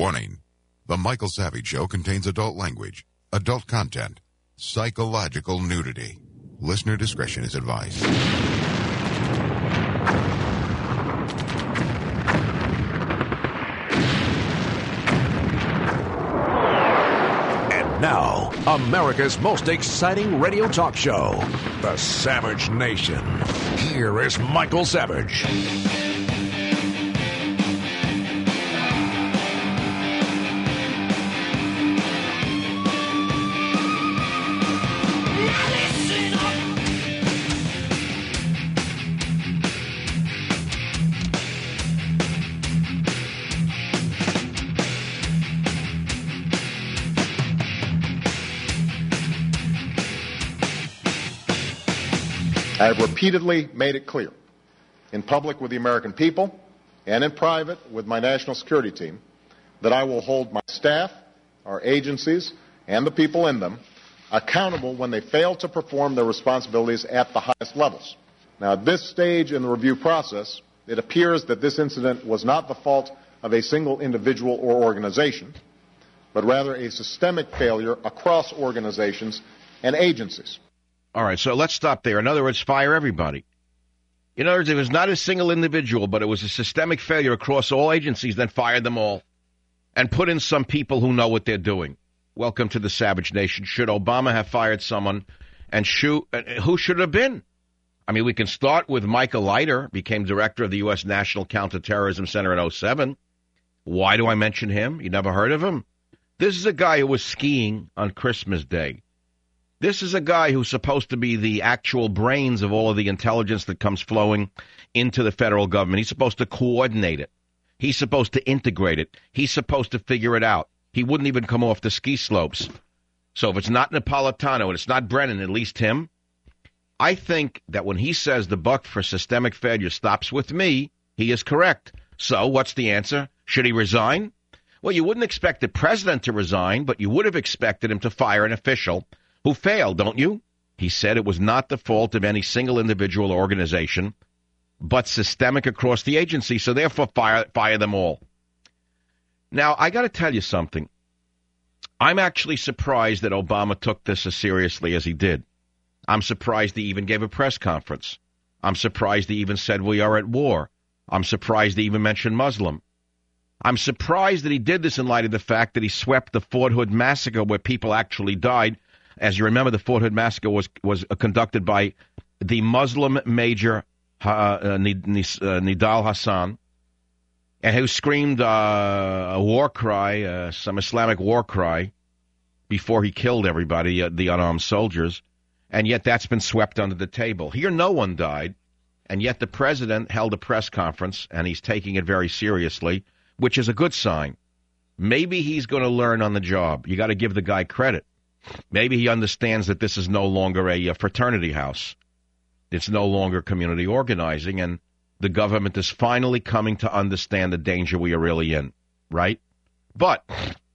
Warning. The Michael Savage Show contains adult language, adult content, psychological nudity. Listener discretion is advised. And now, America's most exciting radio talk show, The Savage Nation. Here is Michael Savage. I have repeatedly made it clear, in public with the American people and in private with my national security team, that I will hold my staff, our agencies, and the people in them accountable when they fail to perform their responsibilities at the highest levels. Now, at this stage in the review process, it appears that this incident was not the fault of a single individual or organization, but rather a systemic failure across organizations and agencies. All right, so let's stop there. In other words, fire everybody. In other words, it was not a single individual, but it was a systemic failure across all agencies, then fire them all and put in some people who know what they're doing. Welcome to the Savage Nation. Should Obama have fired someone, and who should it have been? I mean, we can start with Michael Leiter, became director of the U.S. National Counterterrorism Center in 2007. Why do I mention him? You never heard of him? This is a guy who was skiing on Christmas Day. This is a guy who's supposed to be the actual brains of all of the intelligence that comes flowing into the federal government. He's supposed to coordinate it. He's supposed to integrate it. He's supposed to figure it out. He wouldn't even come off the ski slopes. So if it's not Napolitano and it's not Brennan, at least him, I think that when he says the buck for systemic failure stops with me, he is correct. So what's the answer? Should he resign? Well, you wouldn't expect the president to resign, but you would have expected him to fire an official who failed, don't you? He said it was not the fault of any single individual or organization, but systemic across the agency, so therefore fire them all. Now, I got to tell you something. I'm actually surprised that Obama took this as seriously as he did. I'm surprised he even gave a press conference. I'm surprised he even said we are at war. I'm surprised he even mentioned Muslim. I'm surprised that he did this in light of the fact that he swept the Fort Hood massacre where people actually died. As you remember, the Fort Hood massacre was conducted by the Muslim major Nidal Hassan, and who screamed a war cry, some Islamic war cry, before he killed everybody, the unarmed soldiers, and yet that's been swept under the table. Here no one died, and yet the president held a press conference, and he's taking it very seriously, which is a good sign. Maybe he's going to learn on the job. You got to give the guy credit. Maybe he understands that this is no longer a fraternity house. It's no longer community organizing, and the government is finally coming to understand the danger we are really in, right? But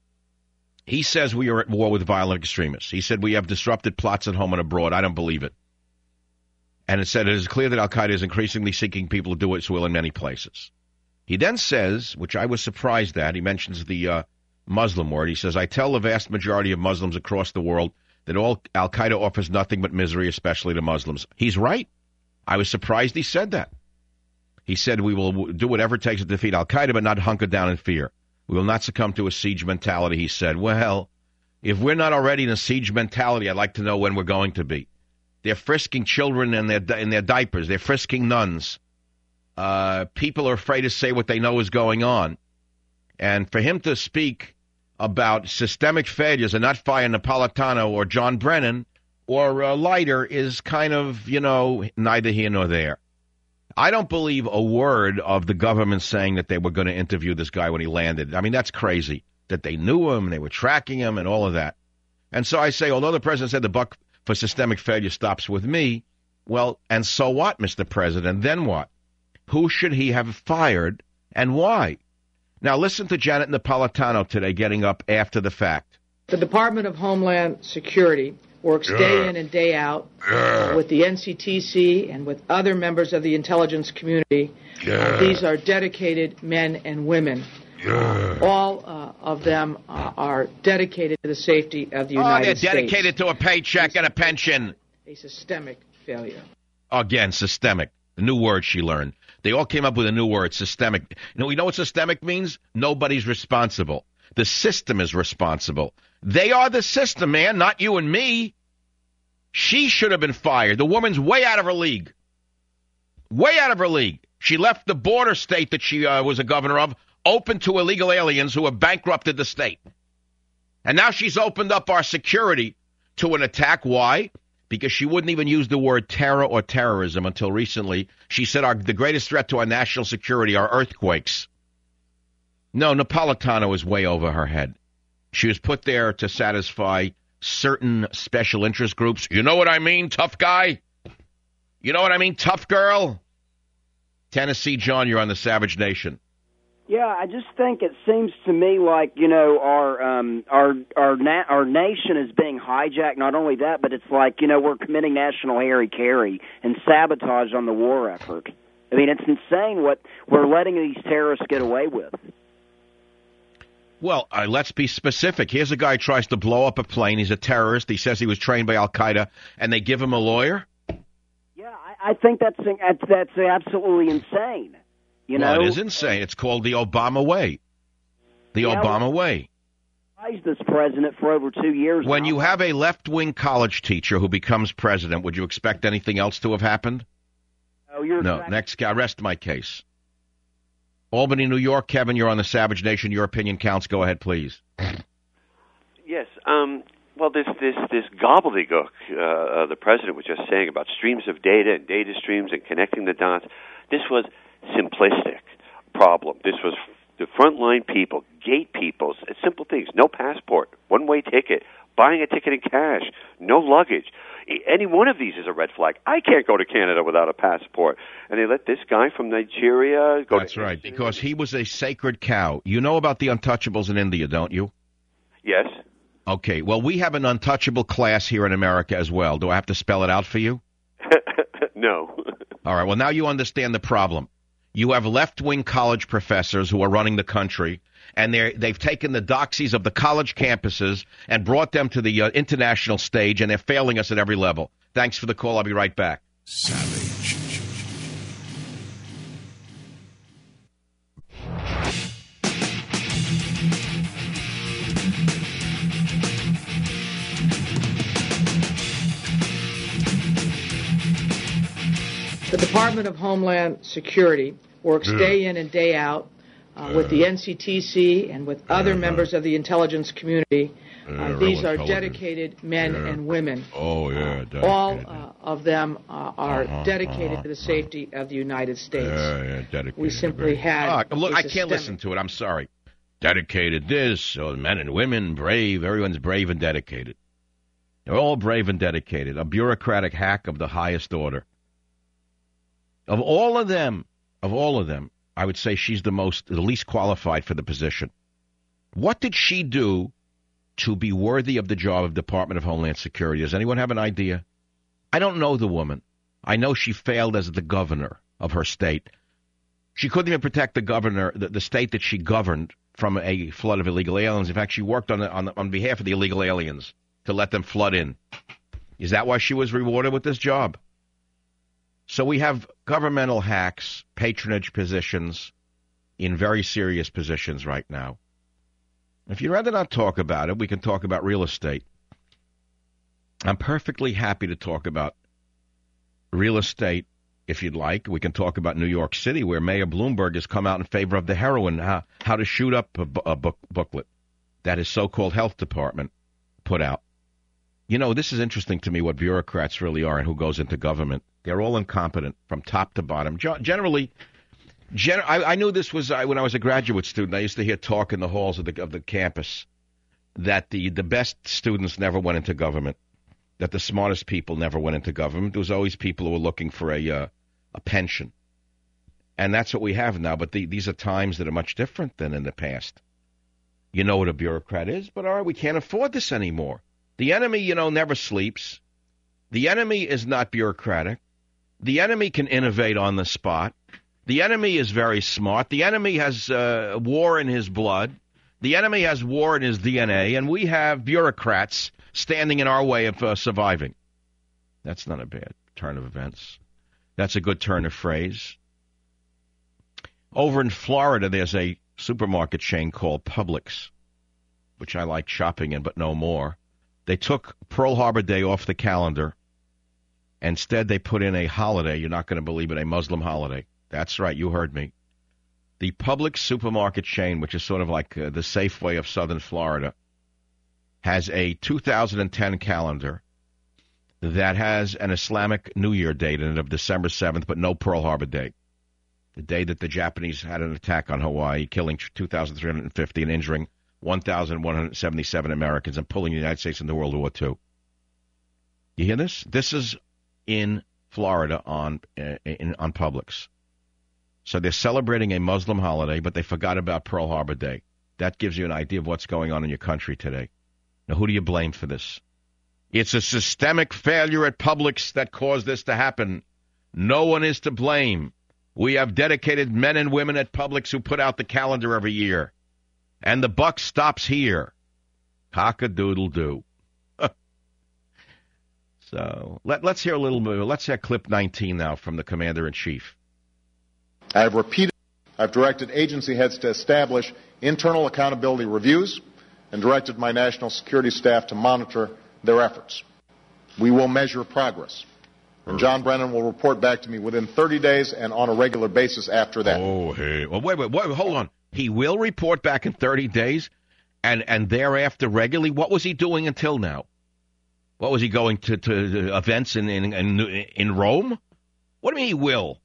he says we are at war with violent extremists. He said we have disrupted plots at home and abroad. I don't believe it. And it said it is clear that al-Qaeda is increasingly seeking people to do its will in many places. He then says, which I was surprised at, he mentions the Muslim word. He says, I tell the vast majority of Muslims across the world that all al-Qaeda offers nothing but misery, especially to Muslims. He's right. I was surprised he said that. He said we will do whatever it takes to defeat al-Qaeda, but not hunker down in fear. We will not succumb to a siege mentality, he said. Well, if we're not already in a siege mentality, I'd like to know when we're going to be. They're frisking children in their diapers. They're frisking nuns. People are afraid to say what they know is going on. And for him to speak about systemic failures and not fire Napolitano or John Brennan or Leiter is kind of, neither here nor there. I don't believe a word of the government saying that they were going to interview this guy when he landed. I mean, that's crazy, that they knew him, they were tracking him, and all of that. And so I say, although the president said the buck for systemic failure stops with me, well, and so what, Mr. President? Then what? Who should he have fired and why? Now, listen to Janet Napolitano today getting up after the fact. The Department of Homeland Security works day in and day out with the NCTC and with other members of the intelligence community. These are dedicated men and women. All of them are dedicated to the safety of the United States. They're dedicated to a paycheck and a pension. A systemic failure. Again, systemic. The new word she learned. They all came up with a new word, systemic. You know what systemic means? Nobody's responsible. The system is responsible. They are the system, man, not you and me. She should have been fired. The woman's way out of her league. Way out of her league. She left the border state that she was a governor of open to illegal aliens who have bankrupted the state. And now she's opened up our security to an attack. Why? Because she wouldn't even use the word terror or terrorism until recently. She said the greatest threat to our national security are earthquakes. No, Napolitano is way over her head. She was put there to satisfy certain special interest groups. You know what I mean, tough guy? You know what I mean, tough girl? Tennessee John, you're on the Savage Nation. Yeah, I just think it seems to me like, our nation is being hijacked. Not only that, but it's like, we're committing national hara-kiri and sabotage on the war effort. I mean, it's insane what we're letting these terrorists get away with. Well, let's be specific. Here's a guy who tries to blow up a plane. He's a terrorist. He says he was trained by Al-Qaeda, and they give him a lawyer? Yeah, I think that's absolutely insane. Well, it is insane. It's called the Obama way. The Obama way. This president for over 2 years. When you have a left-wing college teacher who becomes president, would you expect anything else to have happened? No. Next guy. Rest my case. Albany, New York. Kevin, you're on the Savage Nation. Your opinion counts. Go ahead, please. Yes. Well, this gobbledygook the president was just saying about streams of data and data streams and connecting the dots, this was simplistic problem. This was the frontline people, gate people, simple things. No passport, one-way ticket, buying a ticket in cash, no luggage. Any one of these is a red flag. I can't go to Canada without a passport. And they let this guy from Nigeria go. That's right, because he was a sacred cow. You know about the untouchables in India, don't you? Yes. Okay, well, we have an untouchable class here in America as well. Do I have to spell it out for you? No. All right, well, now you understand the problem. You have left-wing college professors who are running the country, and they've taken the doxies of the college campuses and brought them to the international stage, and they're failing us at every level. Thanks for the call. I'll be right back. Savage. The Department of Homeland Security works day in and day out with the NCTC and with other members of the intelligence community. These are dedicated men and women. Oh, yeah. All of them are dedicated to the safety of the United States. Dedicated. We simply had... Look, I can't listen to it. I'm sorry. Dedicated this, so men and women, brave. Everyone's brave and dedicated. They're all brave and dedicated. A bureaucratic hack of the highest order. Of all of them, I would say she's the least qualified for the position. What did she do to be worthy of the job of Department of Homeland Security? Does anyone have an idea? I don't know the woman. I know she failed as the governor of her state. She couldn't even protect the governor, the state that she governed, from a flood of illegal aliens. In fact, she worked on behalf of the illegal aliens to let them flood in. Is that why she was rewarded with this job? So we have governmental hacks, patronage positions in very serious positions right now. If you'd rather not talk about it, we can talk about real estate. I'm perfectly happy to talk about real estate if you'd like. We can talk about New York City, where Mayor Bloomberg has come out in favor of the heroin, how to shoot up a booklet that his so-called health department put out. You know, this is interesting to me what bureaucrats really are and who goes into government. They're all incompetent from top to bottom. Generally, I knew this was when I was a graduate student. I used to hear talk in the halls of the campus that the best students never went into government, that the smartest people never went into government. There was always people who were looking for a pension. And that's what we have now. But these are times that are much different than in the past. You know what a bureaucrat is, but all right, we can't afford this anymore. The enemy, never sleeps. The enemy is not bureaucratic. The enemy can innovate on the spot. The enemy is very smart. The enemy has war in his blood. The enemy has war in his DNA, and we have bureaucrats standing in our way of surviving. That's not a bad turn of events. That's a good turn of phrase. Over in Florida, there's a supermarket chain called Publix, which I like shopping in, but no more. They took Pearl Harbor Day off the calendar. Instead, they put in a holiday. You're not going to believe it, a Muslim holiday. That's right, you heard me. The Publix supermarket chain, which is sort of like the Safeway of southern Florida, has a 2010 calendar that has an Islamic New Year date in it of December 7th, but no Pearl Harbor Day, the day that the Japanese had an attack on Hawaii, killing 2,350 and injuring 1,177 Americans and pulling the United States into World War II. You hear this? This is in Florida on Publix. So they're celebrating a Muslim holiday, but they forgot about Pearl Harbor Day. That gives you an idea of what's going on in your country today. Now, who do you blame for this? It's a systemic failure at Publix that caused this to happen. No one is to blame. We have dedicated men and women at Publix who put out the calendar every year. And the buck stops here. Cock-a-doodle-doo. So let's hear a little bit. Let's hear clip 19 now from the Commander-in-Chief. I've directed agency heads to establish internal accountability reviews and directed my national security staff to monitor their efforts. We will measure progress. And John Brennan will report back to me within 30 days and on a regular basis after that. Oh, hey. Well, wait, hold on. He will report back in 30 days and thereafter regularly? What was he doing until now? What was he going to events in Rome? What do you mean he will?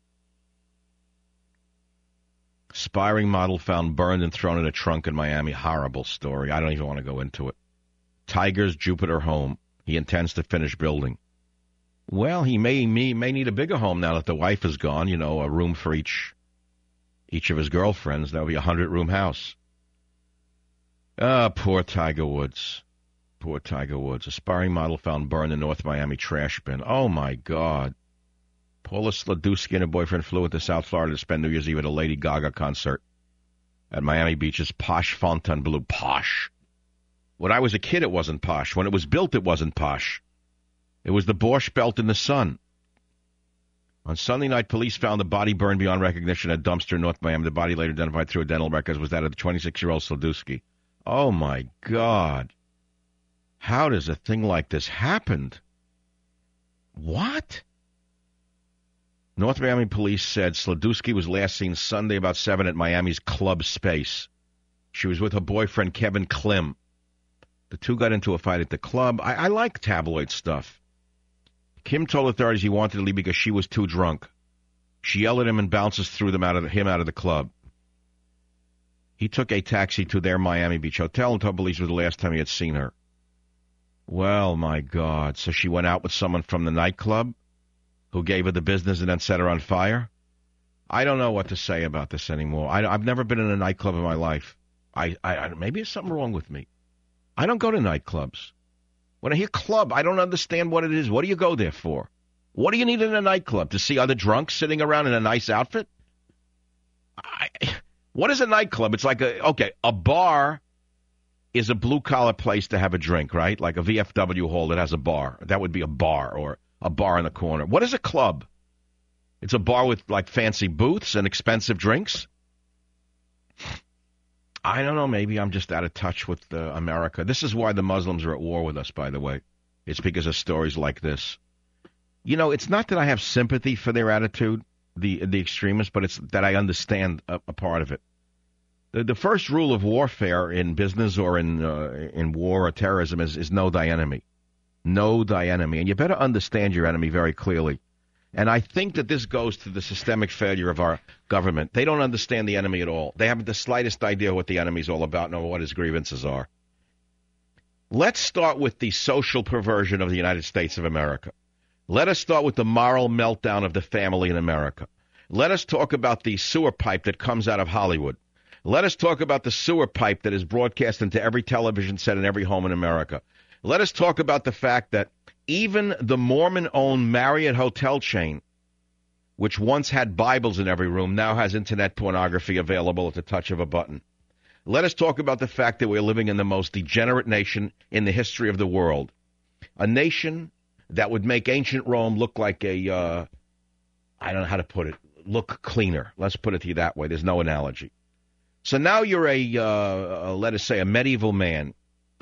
Aspiring model found burned and thrown in a trunk in Miami. Horrible story. I don't even want to go into it. Tiger's Jupiter home. He intends to finish building. Well, he may need a bigger home now that the wife is gone. You know, a room for each of his girlfriends. That would be a 100-room house. Ah, poor Tiger Woods. Poor Tiger Woods. Aspiring model found burned in North Miami trash bin. Oh, my God. Paula Sladewski and her boyfriend flew into South Florida to spend New Year's Eve at a Lady Gaga concert at Miami Beach's posh Fontainebleau. Posh. When I was a kid, it wasn't posh. When it was built, it wasn't posh. It was the Borscht Belt in the sun. On Sunday night, police found the body burned beyond recognition at a dumpster in North Miami. The body later identified through a dental records was that of the 26-year-old Sladewski. Oh, my God. How does a thing like this happen? What? North Miami police said Sladewski was last seen Sunday about 7 at Miami's Club Space. She was with her boyfriend, Kevin Klim. The two got into a fight at the club. I like tabloid stuff. Kim told authorities he wanted to leave because she was too drunk. She yelled at him and bounces threw him out of the club. He took a taxi to their Miami Beach hotel and told police it was the last time he had seen her. Well, my God. So she went out with someone from the nightclub who gave her the business and then set her on fire? I don't know what to say about this anymore. I've never been in a nightclub in my life. Maybe there's something wrong with me. I don't go to nightclubs. When I hear club, I don't understand what it is. What do you go there for? What do you need in a nightclub? To see other drunks sitting around in a nice outfit? What is a nightclub? It's like a bar is a blue-collar place to have a drink, right? Like a VFW hall that has a bar. That would be a bar or a bar in the corner. What is a club? It's a bar with, like, fancy booths and expensive drinks? I don't know. Maybe I'm just out of touch with America. This is why the Muslims are at war with us, by the way. It's because of stories like this. You know, it's not that I have sympathy for their attitude, the extremists, but it's that I understand a part of it. The first rule of warfare in business or in war or terrorism is know thy enemy. Know thy enemy. And you better understand your enemy very clearly. And I think that this goes to the systemic failure of our government. They don't understand the enemy at all. They haven't the slightest idea what the enemy's all about, nor what his grievances are. Let's start with the social perversion of the United States of America. Let us start with the moral meltdown of the family in America. Let us talk about the sewer pipe that comes out of Hollywood. Let us talk about the sewer pipe that is broadcast into every television set in every home in America. Let us talk about the fact that even the Mormon-owned Marriott hotel chain which once had Bibles in every room, now has internet pornography available at the touch of a button. Let us talk about the fact that we're living in the most degenerate nation in the history of the world. A nation that would make ancient Rome look like a, I don't know how to put it, look cleaner. Let's put it to you that way. There's no analogy. So now you're let us say, a medieval man,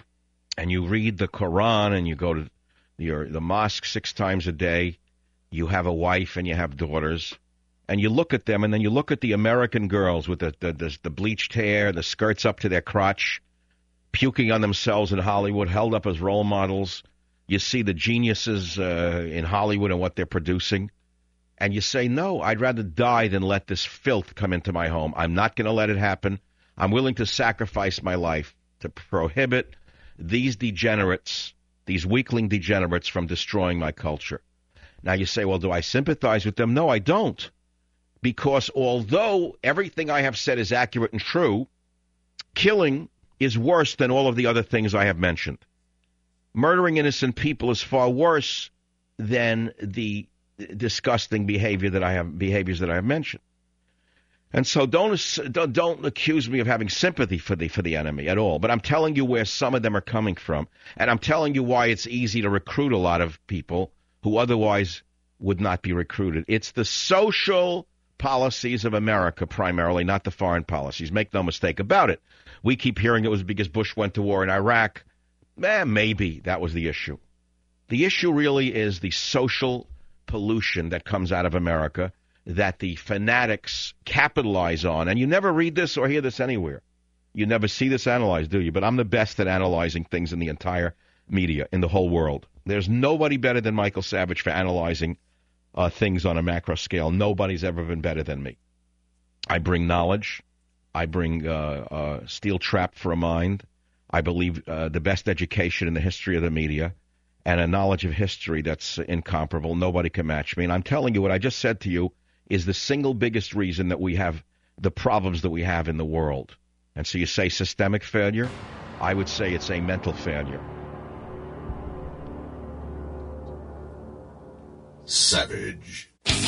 and you read the Quran, and you go to the mosque 6 times a day. You have a wife, and you have daughters, and you look at them, and then you look at the American girls with the bleached hair, the skirts up to their crotch, puking on themselves in Hollywood, held up as role models. You see the geniuses in Hollywood and what they're producing. And you say, no, I'd rather die than let this filth come into my home. I'm not going to let it happen. I'm willing to sacrifice my life to prohibit these degenerates, these weakling degenerates, from destroying my culture. Now you say, well, do I sympathize with them? No, I don't. Because although everything I have said is accurate and true, killing is worse than all of the other things I have mentioned. Murdering innocent people is far worse than the disgusting behaviors that I have mentioned. And so don't accuse me of having sympathy for the enemy at all. But I'm telling you where some of them are coming from, and I'm telling you why it's easy to recruit a lot of people who otherwise would not be recruited. It's the social policies of America primarily, not the foreign policies. Make no mistake about it. We keep hearing it was because Bush went to war in Iraq. Maybe that was the issue. The issue really is the social pollution that comes out of America that the fanatics capitalize on. And you never read this or hear this anywhere. You never see this analyzed, do you? But I'm the best at analyzing things in the entire media, in the whole world. There's nobody better than Michael Savage for analyzing things on a macro scale. Nobody's ever been better than me. I bring knowledge. I bring steel trap for a mind. I believe the best education in the history of the media, and a knowledge of history that's incomparable. Nobody can match me. And I'm telling you, what I just said to you is the single biggest reason that we have the problems that we have in the world. And so you say systemic failure? I would say it's a mental failure. Savage.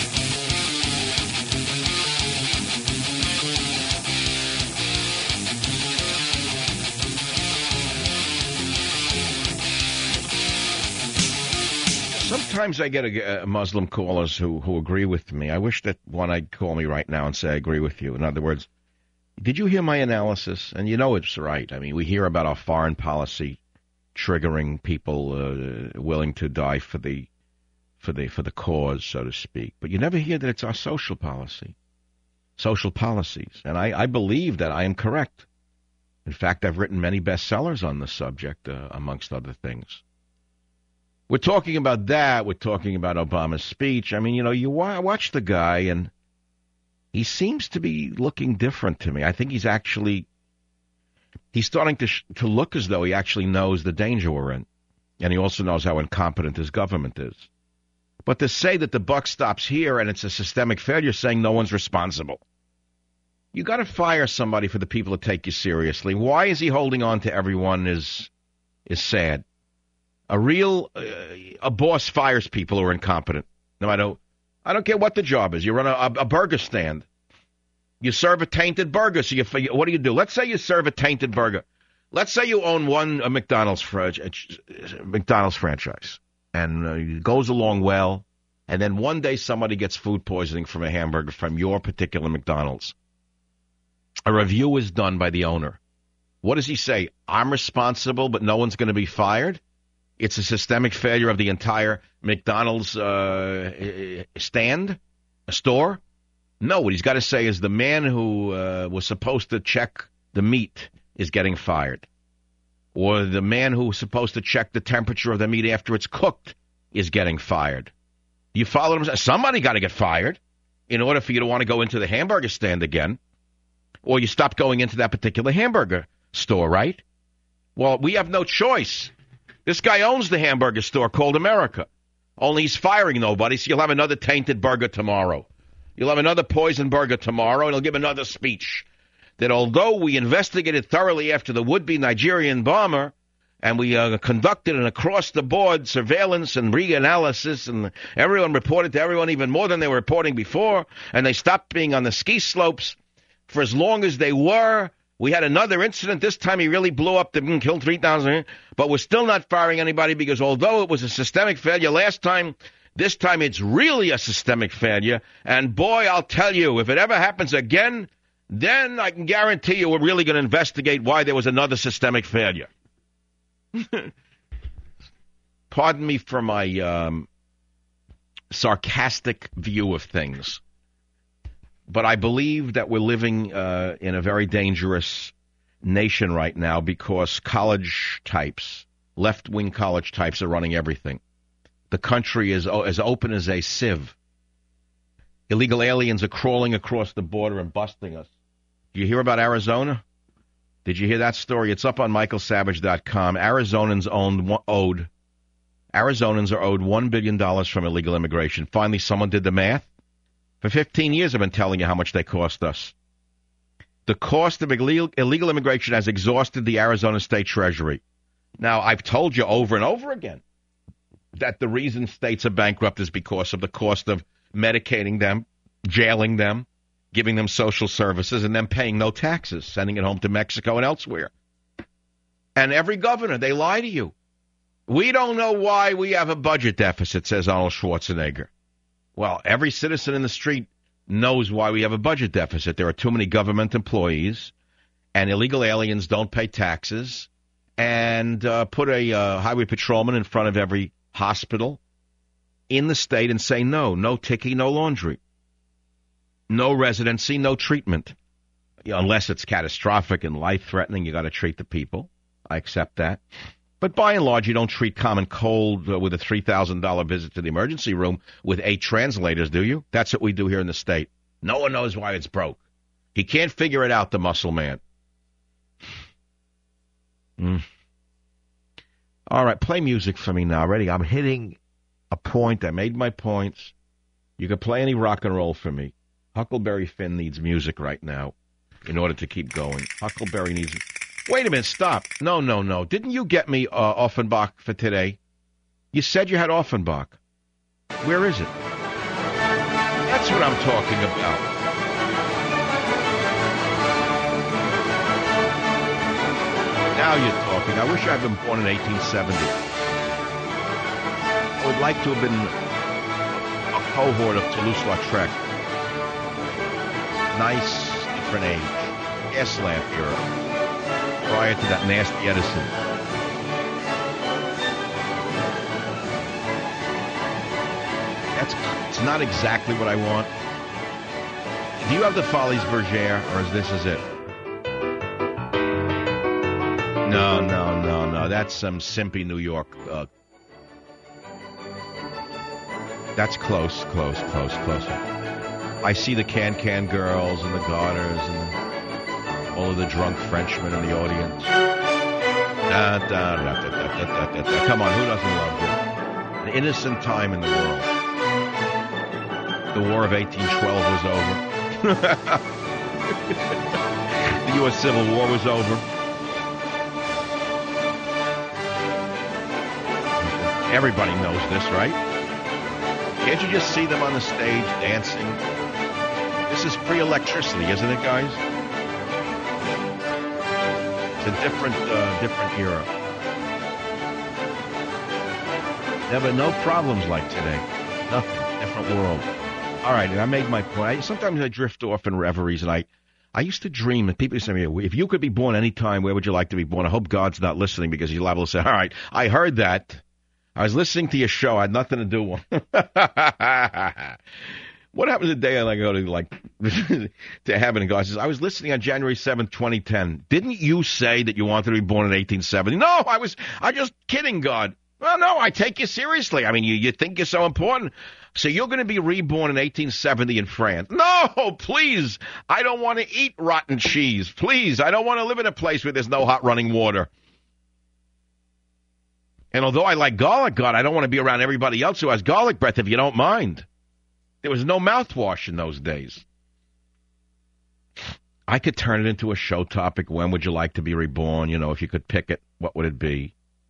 Sometimes I get Muslim callers who agree with me. I wish that one I'd call me right now and say, I agree with you. In other words, did you hear my analysis? And you know it's right. I mean, we hear about our foreign policy triggering people willing to die for the cause, so to speak. But you never hear that it's our social policies. And I believe that I am correct. In fact, I've written many bestsellers on the subject, amongst other things. We're talking about that. We're talking about Obama's speech. I mean, you watch the guy, and he seems to be looking different to me. I think he's starting to look as though he actually knows the danger we're in. And he also knows how incompetent his government is. But to say that the buck stops here and it's a systemic failure, saying no one's responsible. You got to fire somebody for the people to take you seriously. Why is he holding on to everyone is sad. A boss fires people who are incompetent. No, I don't care what the job is. You run a burger stand. You serve a tainted burger. So what do? Let's say you serve a tainted burger. Let's say you own a McDonald's franchise, and it goes along well. And then one day somebody gets food poisoning from a hamburger from your particular McDonald's. A review is done by the owner. What does he say? I'm responsible, but no one's going to be fired? It's a systemic failure of the entire McDonald's store? No, what he's got to say is the man who was supposed to check the meat is getting fired. Or the man who was supposed to check the temperature of the meat after it's cooked is getting fired. You follow him? Somebody got to get fired in order for you to want to go into the hamburger stand again. Or you stop going into that particular hamburger store, right? Well, we have no choice. This guy owns the hamburger store called America. Only he's firing nobody, so you'll have another tainted burger tomorrow. You'll have another poison burger tomorrow, and he'll give another speech that although we investigated thoroughly after the would-be Nigerian bomber, And we conducted an across-the-board surveillance and reanalysis, and everyone reported to everyone even more than they were reporting before, and they stopped being on the ski slopes for as long as they were. We had another incident. This time he really blew up and killed 3,000, but we're still not firing anybody because although it was a systemic failure last time, this time it's really a systemic failure. And boy, I'll tell you, if it ever happens again, then I can guarantee you we're really going to investigate why there was another systemic failure. Pardon me for my sarcastic view of things, but I believe that we're living in a very dangerous nation right now because college types, left-wing college types, are running everything. The country is as open as a sieve. Illegal aliens are crawling across the border and busting us. Do you hear about Arizona? Did you hear that story? It's up on michaelsavage.com. Arizonans are owed $1 billion from illegal immigration. Finally, someone did the math. For 15 years, I've been telling you how much they cost us. The cost of illegal immigration has exhausted the Arizona State Treasury. Now, I've told you over and over again that the reason states are bankrupt is because of the cost of medicating them, jailing them, giving them social services, and then paying no taxes, sending it home to Mexico and elsewhere. And every governor, they lie to you. We don't know why we have a budget deficit, says Arnold Schwarzenegger. Well, every citizen in the street knows why we have a budget deficit. There are too many government employees, and illegal aliens don't pay taxes, and put a highway patrolman in front of every hospital in the state and say, no ticky, no laundry. No residency, no treatment. Unless it's catastrophic and life-threatening, you got to treat the people. I accept that. But by and large, you don't treat common cold with a $3,000 visit to the emergency room with 8 translators, do you? That's what we do here in the state. No one knows why it's broke. He can't figure it out, the muscle man. All right, play music for me now. Ready? I'm hitting a point. I made my points. You can play any rock and roll for me. Huckleberry Finn needs music right now in order to keep going. Huckleberry needs... Wait a minute, stop. No. Didn't you get me Offenbach for today? You said you had Offenbach. Where is it? That's what I'm talking about. Now you're talking. I wish I'd been born in 1870. I would like to have been a cohort of Toulouse-Lautrec. Nice, different age. Gas lamp era. Prior to that nasty Edison. It's not exactly what I want. Do you have the Folies Bergère, or is it? No. That's some simpy New York. That's close. I see the Can Girls and the Garters and all of the drunk Frenchmen in the audience. Come on, who doesn't love this? An innocent time in the world. The War of 1812 was over. The U.S. Civil War was over. Everybody knows this, right? Can't you just see them on the stage dancing? This is pre-electricity, isn't it, guys? It's a different era. Never no problems like today. Nothing. Different world. All right, and I made my point. Sometimes I drift off in reveries, and I used to dream, and people used to say to me, if you could be born any time, where would you like to be born? I hope God's not listening because he's liable to say, all right, I heard that. I was listening to your show. I had nothing to do with it. What happens the day I go to to heaven and God says, I was listening on January 7th, 2010. Didn't you say that you wanted to be born in 1870? No, I just kidding, God. Well, no, I take you seriously. I mean, you think you're so important. So you're going to be reborn in 1870 in France. No, please. I don't want to eat rotten cheese. Please. I don't want to live in a place where there's no hot running water. And although I like garlic, God, I don't want to be around everybody else who has garlic breath, if you don't mind. There was no mouthwash in those days. I could turn it into a show topic. When would you like to be reborn? You know, if you could pick it, what would it be?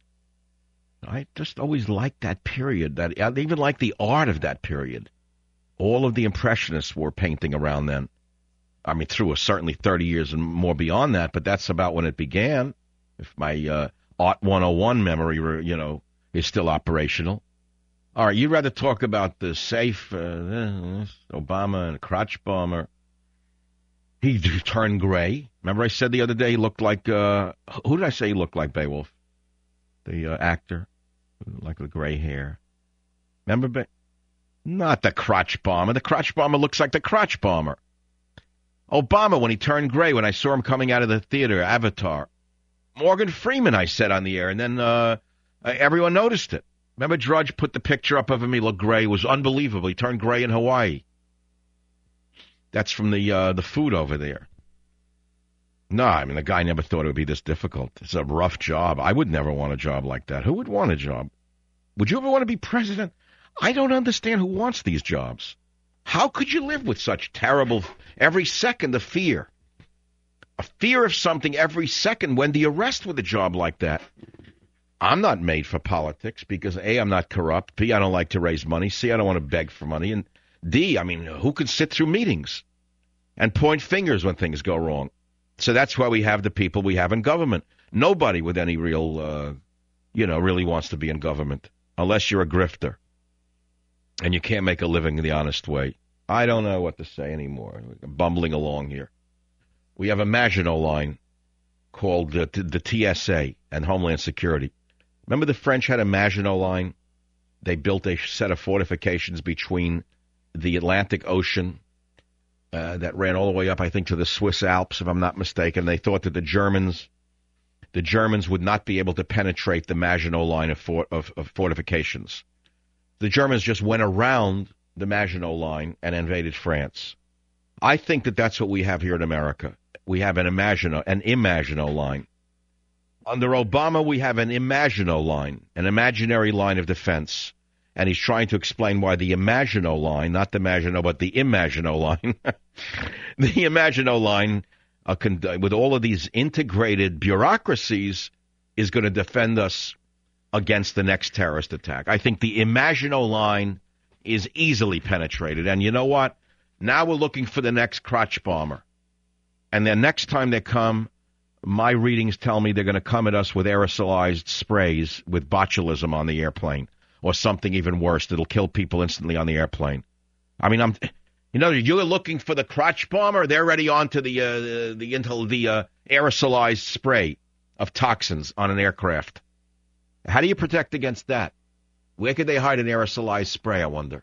I just always liked that period. I even liked the art of that period. All of the Impressionists were painting around then. I mean, through certainly 30 years and more beyond that, but that's about when it began. If my Art 101 memory, is still operational. All right, you'd rather talk about the safe Obama and a crotch bomber. He turned gray. Remember I said the other day he looked like, who did I say he looked like, Beowulf? The actor, like the gray hair. Remember, not the crotch bomber. The crotch bomber looks like the crotch bomber. Obama, when he turned gray, when I saw him coming out of the theater, Avatar. Morgan Freeman, I said on the air, and then everyone noticed it. Remember Drudge put the picture up of him, he looked gray. It was unbelievable. He turned gray in Hawaii. That's from the food over there. No, I mean, the guy never thought it would be this difficult. It's a rough job. I would never want a job like that. Who would want a job? Would you ever want to be president? I don't understand who wants these jobs. How could you live with such terrible, every second, a fear? A fear of something every second. When do you rest with a job like that? I'm not made for politics because, A, I'm not corrupt. B, I don't like to raise money. C, I don't want to beg for money. And D, I mean, who can sit through meetings and point fingers when things go wrong? So that's why we have the people we have in government. Nobody with any real, really wants to be in government unless you're a grifter and you can't make a living the honest way. I don't know what to say anymore. I'm bumbling along here. We have a Maginot Line called the TSA and Homeland Security. Remember the French had a Maginot Line? They built a set of fortifications between the Atlantic Ocean that ran all the way up, I think, to the Swiss Alps, if I'm not mistaken. They thought that the Germans would not be able to penetrate the Maginot Line of fortifications. The Germans just went around the Maginot Line and invaded France. I think that that's what we have here in America. We have an Maginot Line. Under Obama, we have an Maginot Line, an imaginary line of defense. And he's trying to explain why the Maginot Line, not the Maginot, but the Maginot Line, the Maginot Line, with all of these integrated bureaucracies, is going to defend us against the next terrorist attack. I think the Maginot Line is easily penetrated. And you know what? Now we're looking for the next crotch bomber. And then next time they come, my readings tell me they're going to come at us with aerosolized sprays with botulism on the airplane or something even worse that'll kill people instantly on the airplane. I mean, you're looking for the crotch bomber. They're already on to the aerosolized spray of toxins on an aircraft. How do you protect against that? Where could they hide an aerosolized spray, I wonder?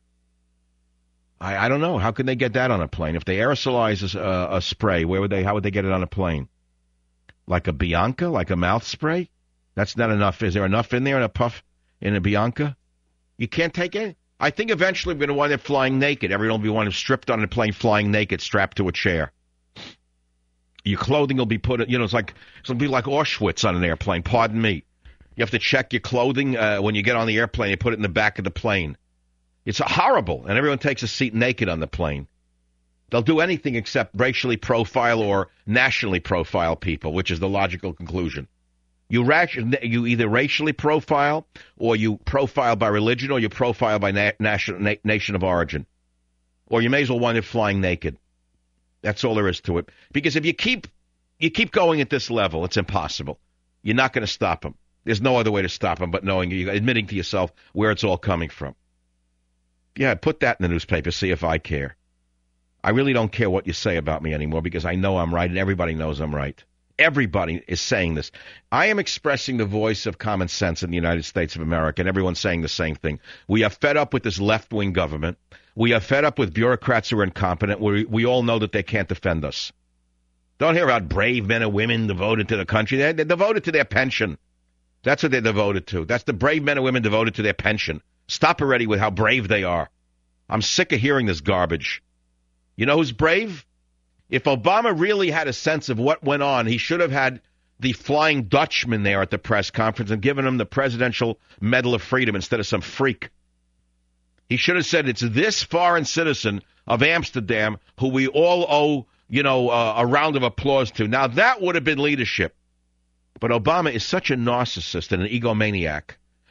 I don't know. How can they get that on a plane? If they aerosolize a spray, how would they get it on a plane? Like a Bianca? Like a mouth spray? That's not enough. Is there enough in there in a puff in a Bianca? You can't take it? I think eventually we're going to wind up flying naked. Everyone will be wanting stripped on a plane, flying naked, strapped to a chair. Your clothing will be put, it'll be like Auschwitz on an airplane. Pardon me. You have to check your clothing when you get on the airplane. You put it in the back of the plane. It's horrible, and everyone takes a seat naked on the plane. They'll do anything except racially profile or nationally profile people, which is the logical conclusion. You either racially profile, or you profile by religion, or you profile by nation of origin. Or you may as well wind up flying naked. That's all there is to it. Because if you keep going at this level, it's impossible. You're not going to stop them. There's no other way to stop them but admitting to yourself where it's all coming from. Yeah, put that in the newspaper, see if I care. I really don't care what you say about me anymore because I know I'm right and everybody knows I'm right. Everybody is saying this. I am expressing the voice of common sense in the United States of America, and everyone's saying the same thing. We are fed up with this left-wing government. We are fed up with bureaucrats who are incompetent. We all know that they can't defend us. Don't hear about brave men and women devoted to the country. They're devoted to their pension. That's what they're devoted to. That's the brave men and women devoted to their pension. Stop already with how brave they are. I'm sick of hearing this garbage. You know who's brave? If Obama really had a sense of what went on, he should have had the Flying Dutchman there at the press conference and given him the Presidential Medal of Freedom instead of some freak. He should have said it's this foreign citizen of Amsterdam who we all owe, a round of applause to. Now, that would have been leadership. But Obama is such a narcissist and an egomaniac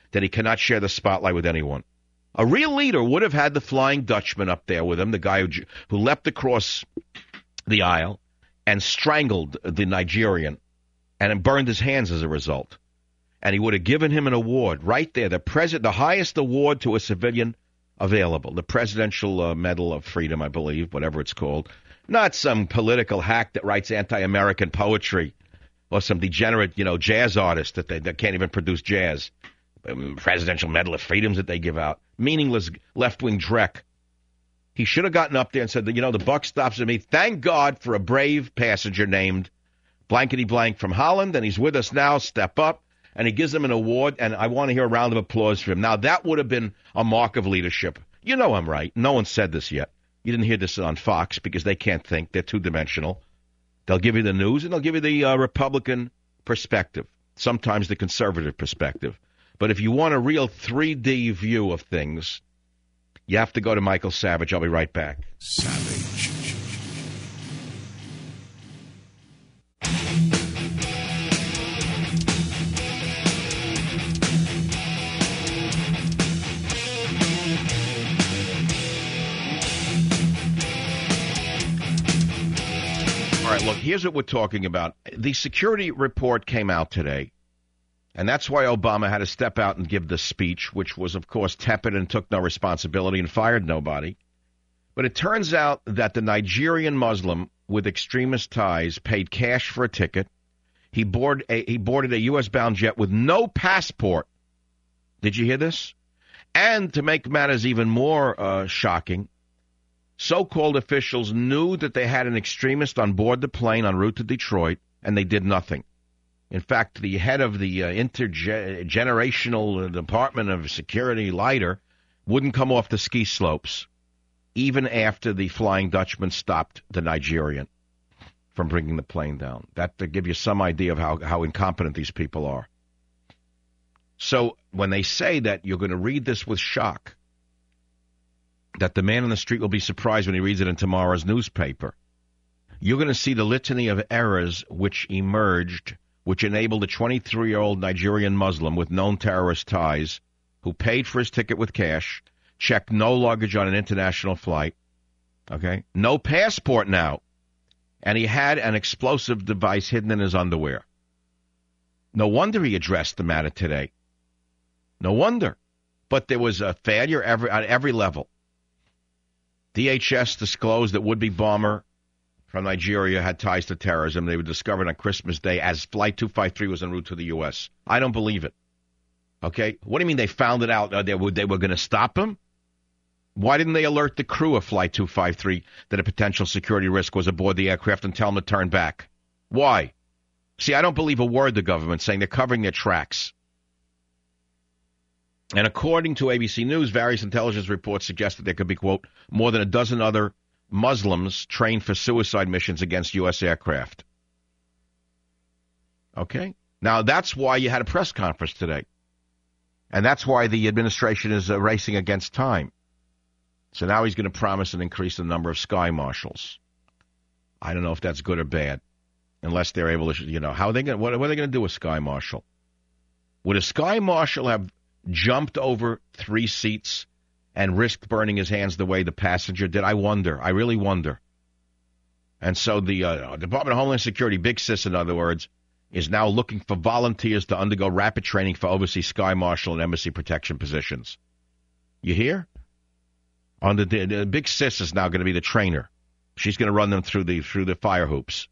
that he cannot share the spotlight with anyone. A real leader would have had the Flying Dutchman up there with him, the guy who leapt across the aisle and strangled the Nigerian and burned his hands as a result. And he would have given him an award right there, the highest award to a civilian available, the Presidential Medal of Freedom, I believe, whatever it's called. Not some political hack that writes anti-American poetry or some degenerate, jazz artist that can't even produce jazz. Presidential Medal of Freedoms that they give out. Meaningless left-wing dreck. He should have gotten up there and said, the buck stops with me. Thank God for a brave passenger named blankety blank from Holland, and he's with us now. Step up. And he gives him an award, and I want to hear a round of applause for him. Now, that would have been a mark of leadership. You know I'm right. No one said this yet. You didn't hear this on Fox because they can't think. They're two-dimensional. They'll give you the news, and they'll give you the Republican perspective, sometimes the conservative perspective. But if you want a real 3D view of things, you have to go to Michael Savage. I'll be right back. Savage. All right, look, here's what we're talking about. The security report came out today, and that's why Obama had to step out and give this speech, which was, of course, tepid and took no responsibility and fired nobody. But it turns out that the Nigerian Muslim with extremist ties paid cash for a ticket. He boarded a U.S.-bound jet with no passport. Did you hear this? And to make matters even more shocking, so-called officials knew that they had an extremist on board the plane en route to Detroit, and they did nothing. In fact, the head of the intergenerational Department of Security, Leiter, wouldn't come off the ski slopes, even after the Flying Dutchman stopped the Nigerian from bringing the plane down. That to give you some idea of how incompetent these people are. So when they say that you're going to read this with shock, that the man on the street will be surprised when he reads it in tomorrow's newspaper, you're going to see the litany of errors which emerged, which enabled a 23-year-old Nigerian Muslim with known terrorist ties who paid for his ticket with cash, checked no luggage on an international flight, okay, no passport now, and he had an explosive device hidden in his underwear. No wonder he addressed the matter today. No wonder. But there was a failure on every level. DHS disclosed that would-be bomber from Nigeria had ties to terrorism. They were discovered on Christmas Day as Flight 253 was en route to the U.S. I don't believe it. Okay? What do you mean they found it out? They were going to stop him? Why didn't they alert the crew of Flight 253 that a potential security risk was aboard the aircraft and tell them to turn back? Why? See, I don't believe a word the government's saying. They're covering their tracks. And according to ABC News, various intelligence reports suggest that there could be, quote, more than a dozen other Muslims trained for suicide missions against U.S. aircraft. Okay? Now, that's why you had a press conference today. And that's why the administration is racing against time. So now he's going to promise an increase in the number of sky marshals. I don't know if that's good or bad, unless they're able to, how are they going? What are they going to do with sky marshal? Would a sky marshal have jumped over 3 seats and risked burning his hands the way the passenger did? I wonder. I really wonder. And so the Department of Homeland Security, Big Sis, in other words, is now looking for volunteers to undergo rapid training for overseas sky marshal and embassy protection positions. You hear? The Big Sis is now going to be the trainer. She's going to run them through the fire hoops.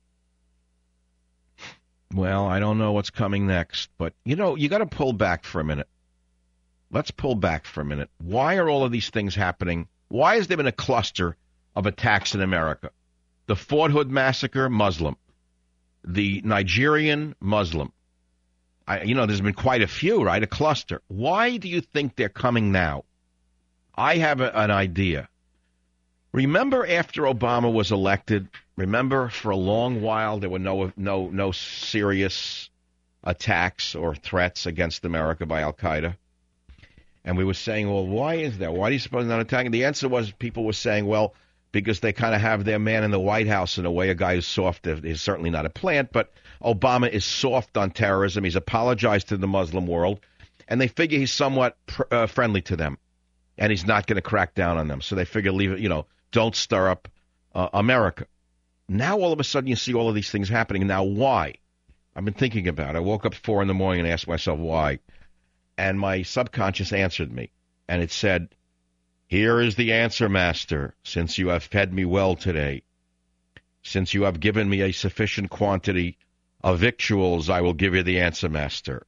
Well, I don't know what's coming next, but you got to pull back for a minute. Let's pull back for a minute. Why are all of these things happening? Why has there been a cluster of attacks in America? The Fort Hood massacre, Muslim. The Nigerian, Muslim. There's been quite a few, right? A cluster. Why do you think they're coming now? I have an idea. Remember after Obama was elected, for a long while there were no serious attacks or threats against America by Al-Qaeda? And we were saying, well, why is that? Why do you suppose they're not attacking? The answer was people were saying, well, because they kind of have their man in the White House in a way, a guy who's soft. He's certainly not a plant, but Obama is soft on terrorism. He's apologized to the Muslim world. and they figure he's somewhat friendly to them, and he's not going to crack down on them. So they figure, leave it, don't stir up America. Now all of a sudden you see all of these things happening. Now why? I've been thinking about it. I woke up at 4 a.m. and asked myself why, and my subconscious answered me, and it said, "Here is the answer, Master. Since you have fed me well today, since you have given me a sufficient quantity of victuals, I will give you the answer, Master."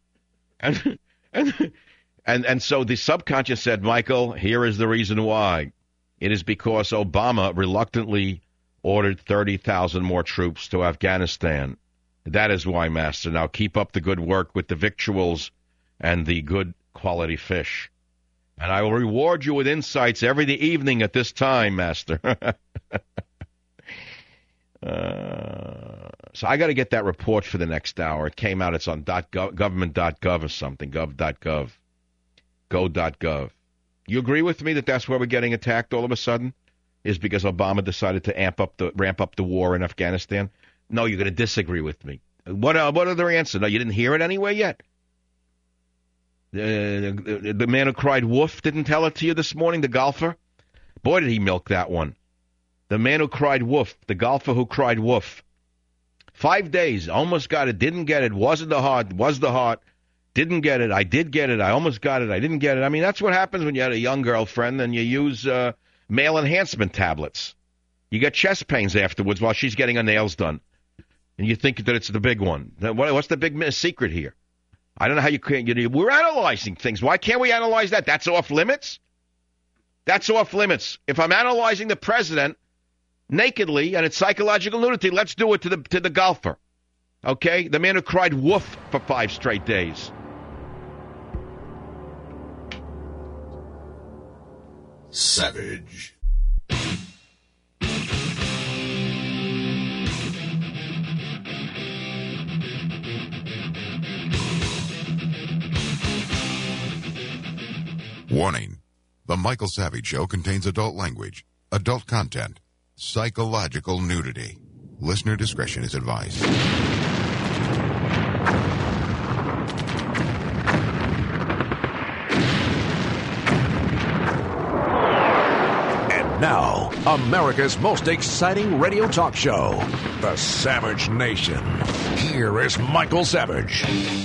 And so the subconscious said, Michael, here is the reason why. It is because Obama reluctantly ordered 30,000 more troops to Afghanistan. That is why, Master. Now keep up the good work with the victuals and the good quality fish. And I will reward you with insights every evening at this time, Master. So I got to get that report for the next hour. It came out. It's on government.gov or something, gov.gov, go.gov. You agree with me that that's where we're getting attacked all of a sudden? Is because Obama decided to ramp up the war in Afghanistan? No, you're going to disagree with me. What other answer? No, you didn't hear it anyway yet? The man who cried woof didn't tell it to you this morning, the golfer? Boy, did he milk that one. The man who cried woof, the golfer who cried woof. 5 days, almost got it, didn't get it, wasn't the heart, was the heart, didn't get it, I did get it, I almost got it, I didn't get it. I mean, that's what happens when you had a young girlfriend and you use male enhancement tablets. You get chest pains afterwards while she's getting her nails done. And you think that it's the big one. What's the big secret here? I don't know how you can't. We're analyzing things. Why can't we analyze that? That's off limits? That's off limits. If I'm analyzing the president nakedly and it's psychological nudity, let's do it to the golfer. Okay? The man who cried woof for 5 straight days. Savage. Warning. The Michael Savage Show contains adult language, adult content, psychological nudity. Listener discretion is advised. And now, America's most exciting radio talk show, The Savage Nation. Here is Michael Savage.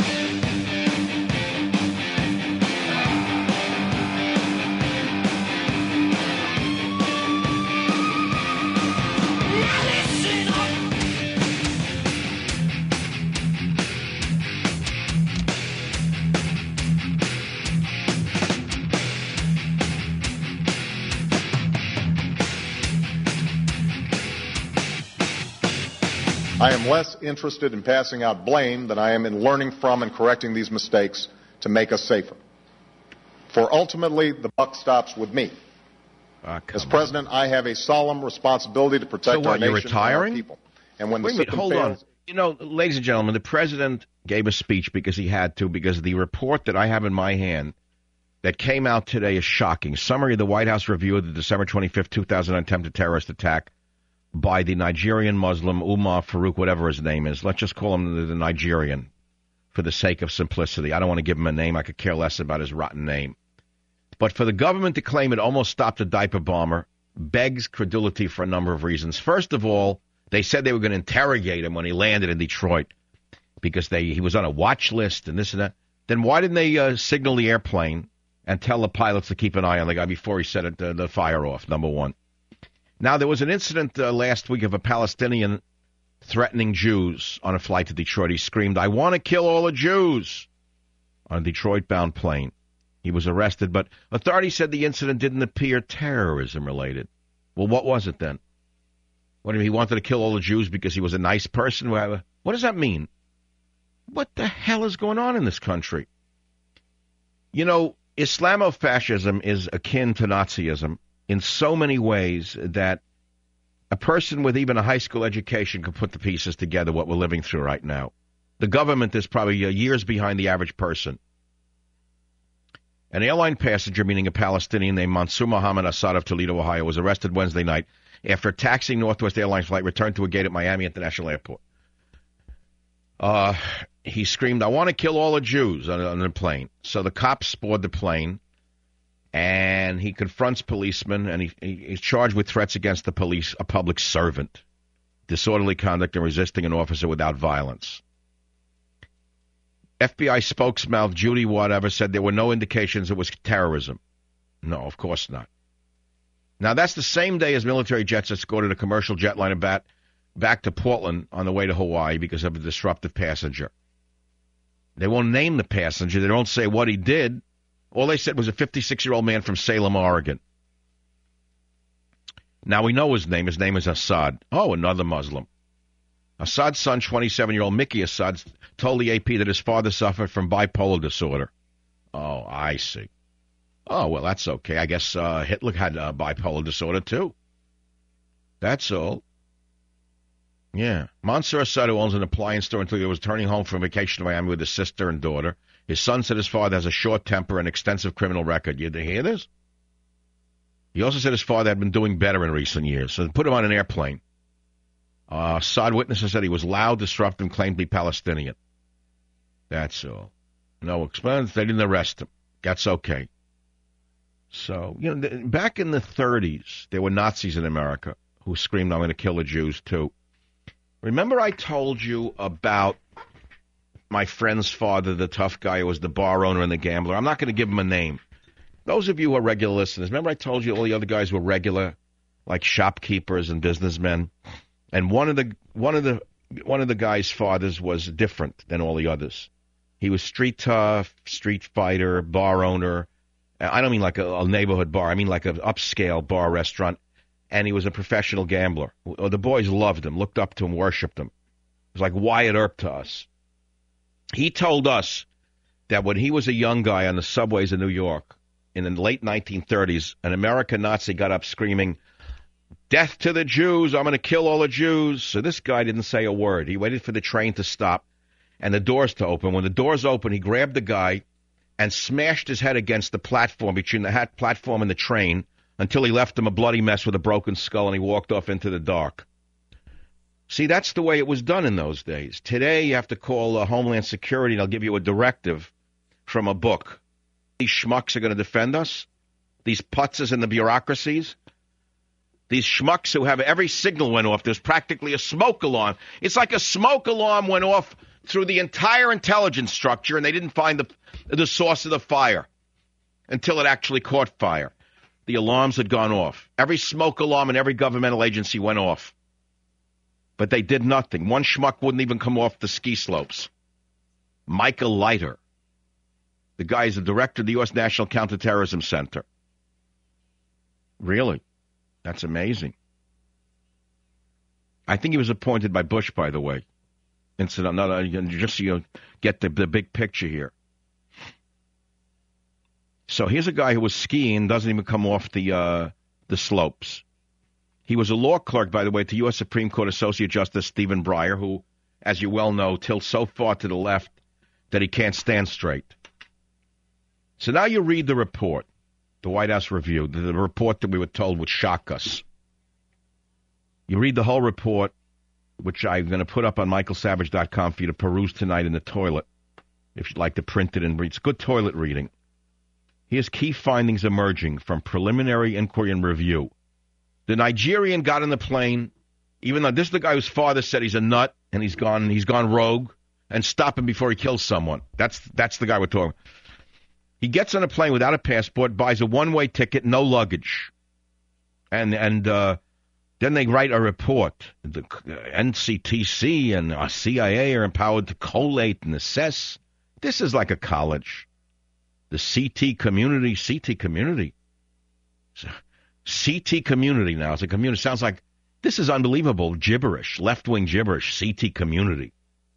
I am less interested in passing out blame than I am in learning from and correcting these mistakes to make us safer. For ultimately, the buck stops with me. As president, I have a solemn responsibility to protect our nation and our people. And when the system hold fails, on. You know, ladies and gentlemen, the president gave a speech because he had to, because the report that I have in my hand that came out today is shocking. Summary of the White House review of the December 25th, 2000 attempted terrorist attack by the Nigerian Muslim Umar Farouk, whatever his name is. Let's just call him the Nigerian for the sake of simplicity. I don't want to give him a name. I could care less about his rotten name. But for the government to claim it almost stopped a diaper bomber begs credulity for a number of reasons. First of all, they said they were going to interrogate him when he landed in Detroit because he was on a watch list and this and that. Then why didn't they signal the airplane and tell the pilots to keep an eye on the guy before he set the fire off, number one? Now, there was an incident last week of a Palestinian threatening Jews on a flight to Detroit. He screamed, "I want to kill all the Jews," on a Detroit-bound plane. He was arrested, but authorities said the incident didn't appear terrorism-related. Well, what was it then? What do you mean, he wanted to kill all the Jews because he was a nice person? What does that mean? What the hell is going on in this country? You know, Islamofascism is akin to Nazism in so many ways that a person with even a high school education can put the pieces together what we're living through right now. The government is probably years behind the average person. An airline passenger, meaning a Palestinian named Mansour Mohammed Assad of Toledo, Ohio, was arrested Wednesday night after a taxiing Northwest Airlines flight returned to a gate at Miami International Airport. he screamed, "I want to kill all the Jews," on the plane. So the cops board the plane, and he confronts policemen, and he's charged with threats against the police, a public servant, disorderly conduct, and resisting an officer without violence. FBI spokesmouth Judy whatever said there were no indications it was terrorism. No, of course not. Now, that's the same day as military jets escorted a commercial jetliner back to Portland on the way to Hawaii because of a disruptive passenger. They won't name the passenger. They don't say what he did. All they said was a 56-year-old man from Salem, Oregon. Now we know his name. His name is Assad. Oh, another Muslim. Assad's son, 27-year-old Mickey Assad, told the AP that his father suffered from bipolar disorder. Oh, I see. Oh, well, that's okay. I guess Hitler had bipolar disorder, too. That's all. Yeah. Mansour Assad, who owns an appliance store until he was returning home from vacation to Miami with his sister and daughter. His son said his father has a short temper and extensive criminal record. You hear this? He also said his father had been doing better in recent years, so they put him on an airplane. Assad witnesses said he was loud, disruptive, and claimed to be Palestinian. That's all. No expense. They didn't arrest him. That's okay. So, back in the 30s, there were Nazis in America who screamed, "I'm going to kill the Jews, too." Remember I told you about my friend's father, the tough guy who was the bar owner and the gambler? I'm not going to give him a name. Those of you who are regular listeners, remember I told you all the other guys were regular, like shopkeepers and businessmen? And one of the guy's fathers was different than all the others. He was street tough, street fighter, bar owner. I don't mean like a neighborhood bar. I mean like an upscale bar restaurant. And he was a professional gambler. The boys loved him, looked up to him, worshipped him. It was like Wyatt Earp to us. He told us that when he was a young guy on the subways of New York in the late 1930s, an American Nazi got up screaming, "Death to the Jews, I'm going to kill all the Jews." So this guy didn't say a word. He waited for the train to stop and the doors to open. When the doors opened, he grabbed the guy and smashed his head against the platform between the platform and the train until he left him a bloody mess with a broken skull, and he walked off into the dark. See, that's the way it was done in those days. Today, you have to call Homeland Security, and they'll give you a directive from a book. These schmucks are going to defend us? These putzes in the bureaucracies? These schmucks who have every signal went off. There's practically a smoke alarm. It's like a smoke alarm went off through the entire intelligence structure, and they didn't find the source of the fire until it actually caught fire. The alarms had gone off. Every smoke alarm in every governmental agency went off. But they did nothing. One schmuck wouldn't even come off the ski slopes. Michael Leiter. The guy is the director of the U.S. National Counterterrorism Center. Really? That's amazing. I think he was appointed by Bush, by the way. Just so you get the big picture here. So here's a guy who was skiing, doesn't even come off the slopes. He was a law clerk, by the way, to U.S. Supreme Court Associate Justice Stephen Breyer, who, as you well know, tilts so far to the left that he can't stand straight. So now you read the report, the White House Review, the report that we were told would shock us. You read the whole report, which I'm going to put up on michaelsavage.com for you to peruse tonight in the toilet, if you'd like to print it and read. It's good toilet reading. Here's key findings emerging from preliminary inquiry and review. The Nigerian got on the plane, even though this is the guy whose father said he's a nut and he's gone rogue, and stop him before he kills someone. That's the guy we're talking about. He gets on a plane without a passport, buys a one-way ticket, no luggage. And then they write a report. The NCTC and CIA are empowered to collate and assess. This is like a college. The CT community now. It's a community. Sounds like this is unbelievable gibberish, left-wing gibberish, CT community.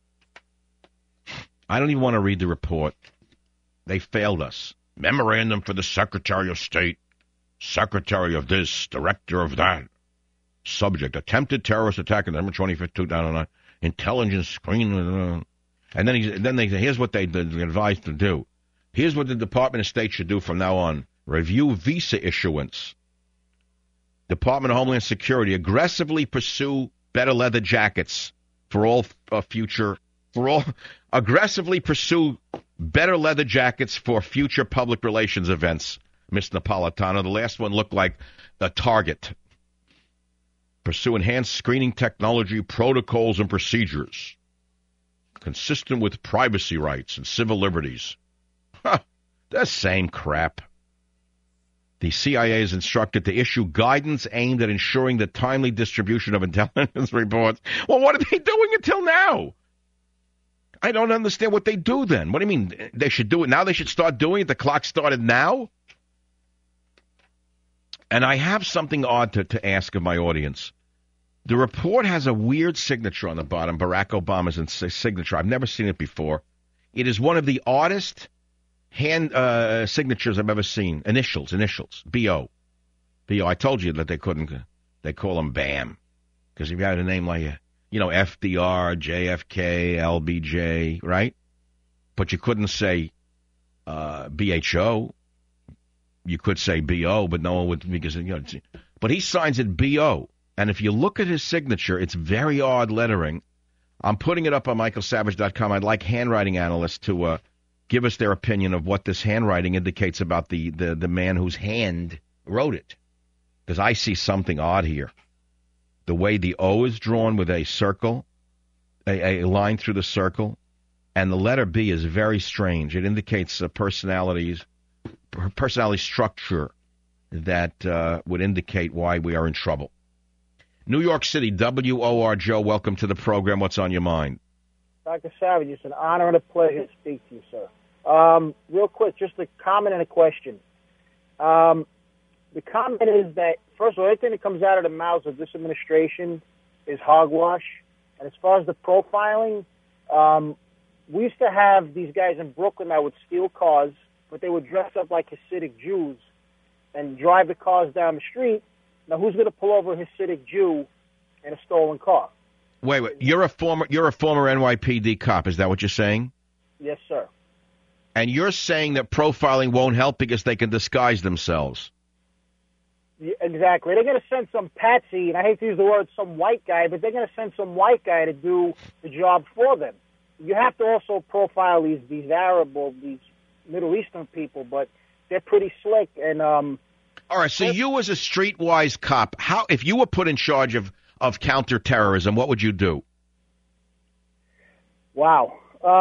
I don't even want to read the report. They failed us. Memorandum for the Secretary of State, Secretary of this, Director of that. Subject, attempted terrorist attack on November 25th, 2009. Intelligence screen. And then they here's what they advised to do. Here's what the Department of State should do from now on. Review visa issuance. Department of Homeland Security, aggressively pursue better leather jackets for all future aggressively pursue better leather jackets for future public relations events, Miss Napolitano. The last one looked like a target. Pursue enhanced screening technology, protocols, and procedures consistent with privacy rights and civil liberties. The same crap. The CIA is instructed to issue guidance aimed at ensuring the timely distribution of intelligence reports. Well, what are they doing until now? I don't understand what they do then. What do you mean? They should do it now? They should start doing it? The clock started now? And I have something odd to ask of my audience. The report has a weird signature on the bottom, Barack Obama's signature. I've never seen it before. It is one of the oddest hand signatures I've ever seen. Initials, B.O. B.O. I told you that they call them BAM. Because if you had a name like, FDR, JFK, LBJ, right? But you couldn't say BHO. You could say B.O., but no one would, because, but he signs it B.O. And if you look at his signature, it's very odd lettering. I'm putting it up on michaelsavage.com. I'd like handwriting analysts to give us their opinion of what this handwriting indicates about the man whose hand wrote it. Because I see something odd here. The way the O is drawn with a circle, a line through the circle, and the letter B is very strange. It indicates a personality structure that would indicate why we are in trouble. New York City, WOR Joe, welcome to the program. What's on your mind? Dr. Savage, it's an honor and a pleasure to speak to you, sir. Real quick, just a comment and a question. The comment is that, first of all, everything that comes out of the mouths of this administration is hogwash. And as far as the profiling, we used to have these guys in Brooklyn that would steal cars, but they would dress up like Hasidic Jews and drive the cars down the street. Now, who's going to pull over a Hasidic Jew in a stolen car? Wait. You're a former NYPD cop. Is that what you're saying? Yes, sir. And you're saying that profiling won't help because they can disguise themselves. Yeah, exactly. They're going to send some patsy, and I hate to use the word some white guy, but they're going to send some white guy to do the job for them. You have to also profile these Arab or these Middle Eastern people, but they're pretty slick. And all right, so you as a streetwise cop, if you were put in charge of counterterrorism, what would you do? Wow.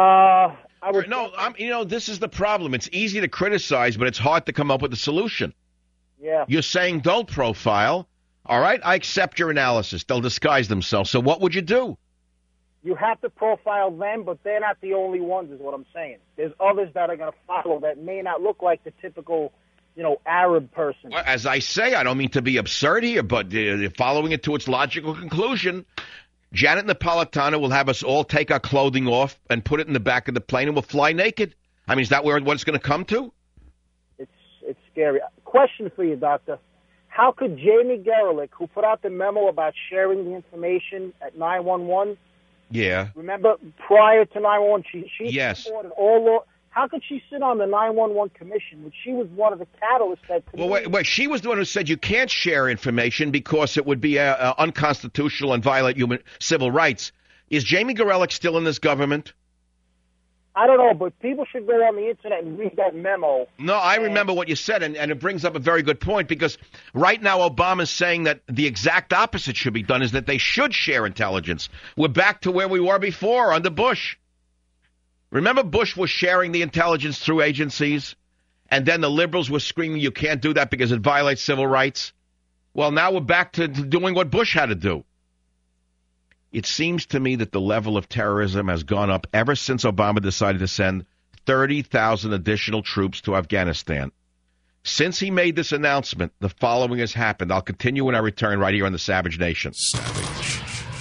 This is the problem. It's easy to criticize, but it's hard to come up with a solution. Yeah. You're saying don't profile. All right, I accept your analysis. They'll disguise themselves. So what would you do? You have to profile them, but they're not the only ones, is what I'm saying. There's others that are going to follow that may not look like the typical, Arab person. Well, as I say, I don't mean to be absurd here, but following it to its logical conclusion, Janet Napolitano will have us all take our clothing off and put it in the back of the plane, and we'll fly naked. I mean, is that what it's going to come to? It's scary. Question for you, Doctor. How could Jamie Gerlich, who put out the memo about sharing the information at 911, yeah. Remember, prior to 911, she yes. supported all law. How could she sit on the 911 commission when she was one of the catalysts that... Well, wait, she was the one who said you can't share information because it would be unconstitutional and violate civil rights. Is Jamie Gerlich still in this government? I don't know, but people should go on the internet and read that memo. No, I remember what you said, and it brings up a very good point, because right now Obama's saying that the exact opposite should be done, is that they should share intelligence. We're back to where we were before under Bush. Remember Bush was sharing the intelligence through agencies, and then the liberals were screaming you can't do that because it violates civil rights? Well, now we're back to doing what Bush had to do. It seems to me that the level of terrorism has gone up ever since Obama decided to send 30,000 additional troops to Afghanistan. Since he made this announcement, the following has happened. I'll continue when I return right here on the Savage Nation. Savage.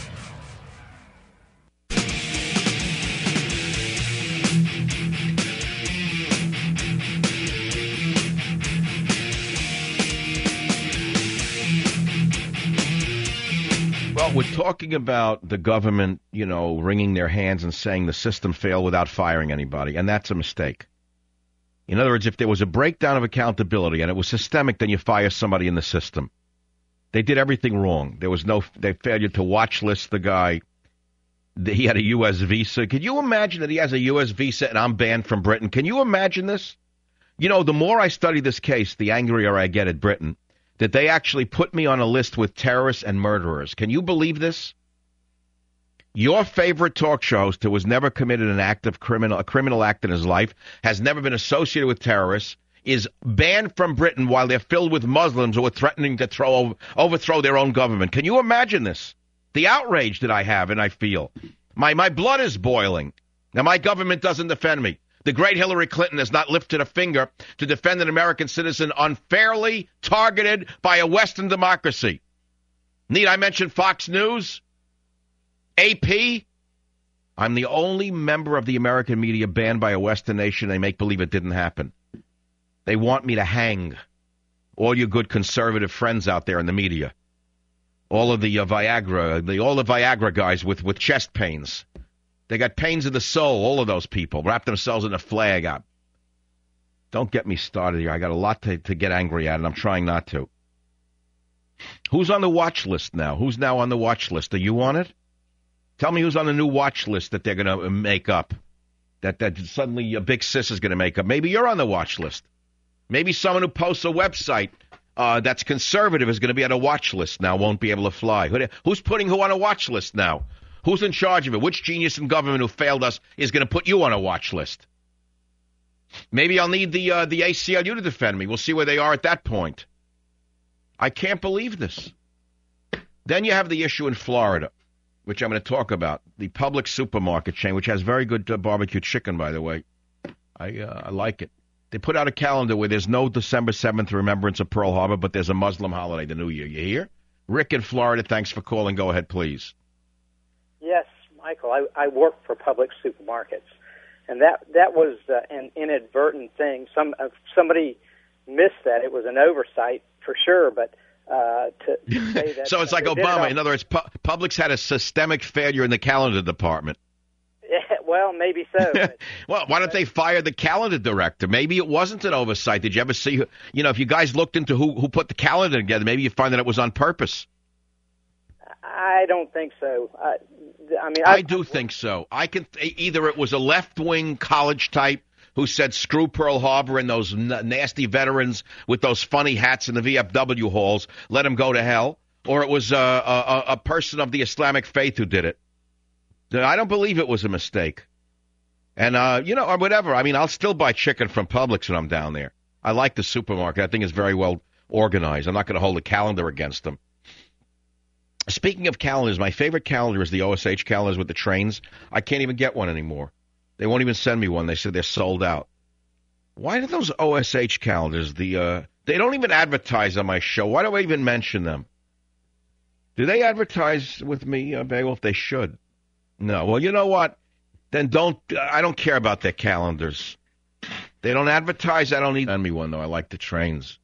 Well, we're talking about the government, wringing their hands and saying the system failed without firing anybody, and that's a mistake. In other words, if there was a breakdown of accountability and it was systemic, then you fire somebody in the system. They did everything wrong. They failed to watch list the guy. He had a U.S. visa. Could you imagine that he has a U.S. visa and I'm banned from Britain? Can you imagine this? You know, the more I study this case, the angrier I get at Britain, that they actually put me on a list with terrorists and murderers. Can you believe this? Your favorite talk show host who has never committed a criminal act in his life, has never been associated with terrorists, is banned from Britain while they're filled with Muslims who are threatening to overthrow their own government. Can you imagine this? The outrage that I have and I feel. My blood is boiling. Now, my government doesn't defend me. The great Hillary Clinton has not lifted a finger to defend an American citizen unfairly targeted by a Western democracy. Need I mention Fox News? AP? I'm the only member of the American media banned by a Western nation. They make believe it didn't happen. They want me to hang all you good conservative friends out there in the media. All of the Viagra guys with chest pains. They got pains of the soul, all of those people. Wrap themselves in a flag up. Don't get me started here. I got a lot to get angry at, and I'm trying not to. Who's on the watch list now? Who's now on the watch list? Are you on it? Tell me who's on the new watch list that they're going to make up. That suddenly a big sis is going to make up. Maybe you're on the watch list. Maybe someone who posts a website that's conservative is going to be on a watch list now, won't be able to fly. Who's putting who on a watch list now? Who's in charge of it? Which genius in government who failed us is going to put you on a watch list? Maybe I'll need the ACLU to defend me. We'll see where they are at that point. I can't believe this. Then you have the issue in Florida, which I'm going to talk about. The Publix supermarket chain, which has very good barbecue chicken, by the way. I like it. They put out a calendar where there's no December 7th remembrance of Pearl Harbor, but there's a Muslim holiday, the New Year. You hear? Rick in Florida, thanks for calling. Go ahead, please. Yes, Michael, I work for Publix supermarkets, and that was an inadvertent thing. Somebody missed that. It was an oversight for sure, but to say that... So it's like Obama. In other words, Publix had a systemic failure in the calendar department. Well, maybe so. Well, why don't they fire the calendar director? Maybe it wasn't an oversight. Did you ever see, if you guys looked into who put the calendar together, maybe you find that it was on purpose. I don't think so. I do think so. Either it was a left-wing college type who said screw Pearl Harbor and those nasty veterans with those funny hats in the VFW halls, let them go to hell, or it was a person of the Islamic faith who did it. I don't believe it was a mistake. And, or whatever. I mean, I'll still buy chicken from Publix when I'm down there. I like the supermarket. I think it's very well organized. I'm not going to hold a calendar against them. Speaking of calendars, my favorite calendar is the OSH calendars with the trains. I can't even get one anymore. They won't even send me one. They said they're sold out. Why do those OSH calendars, they don't even advertise on my show. Why do I even mention them? Do they advertise with me, Beowulf? They should. No. Well, you know what? Then I don't care about their calendars. They don't advertise. I don't need send me one, though. I like the trains.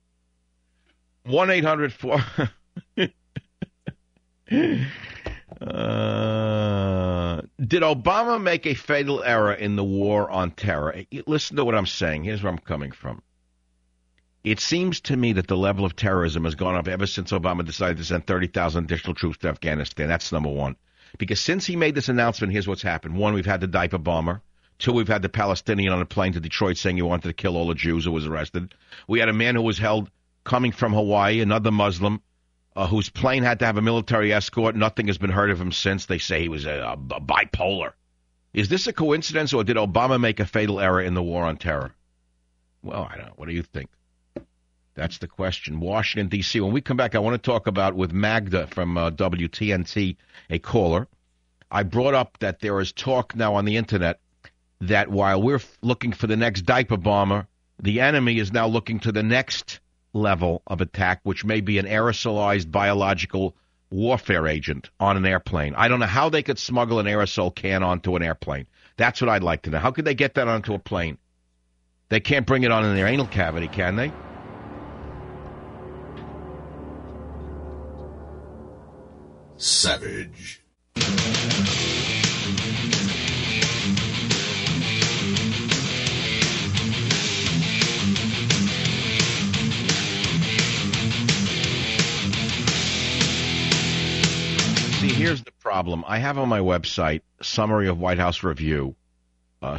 1-800-4... Did Obama make a fatal error in the war on terror? Listen to what I'm saying. Here's where I'm coming from. It seems to me that the level of terrorism has gone up ever since Obama decided to send 30,000 additional troops to Afghanistan. That's number one. Because since he made this announcement, here's what's happened. One, we've had the diaper bomber. Two, we've had the Palestinian on a plane to Detroit saying he wanted to kill all the Jews who was arrested. We had a man who was held coming from Hawaii, another Muslim, whose plane had to have a military escort. Nothing has been heard of him since. They say he was a bipolar. Is this a coincidence, or did Obama make a fatal error in the war on terror? Well, I don't know. What do you think? That's the question. Washington, D.C. When we come back, I want to talk about with Magda from WTNT, a caller. I brought up that there is talk now on the Internet that while we're looking for the next diaper bomber, the enemy is now looking to the next level of attack, which may be an aerosolized biological warfare agent on an airplane. I don't know how they could smuggle an aerosol can onto an airplane. That's what I'd like to know. How could they get that onto a plane? They can't bring it on in their anal cavity, can they? Savage. here's the problem. I have on my website summary of White House review of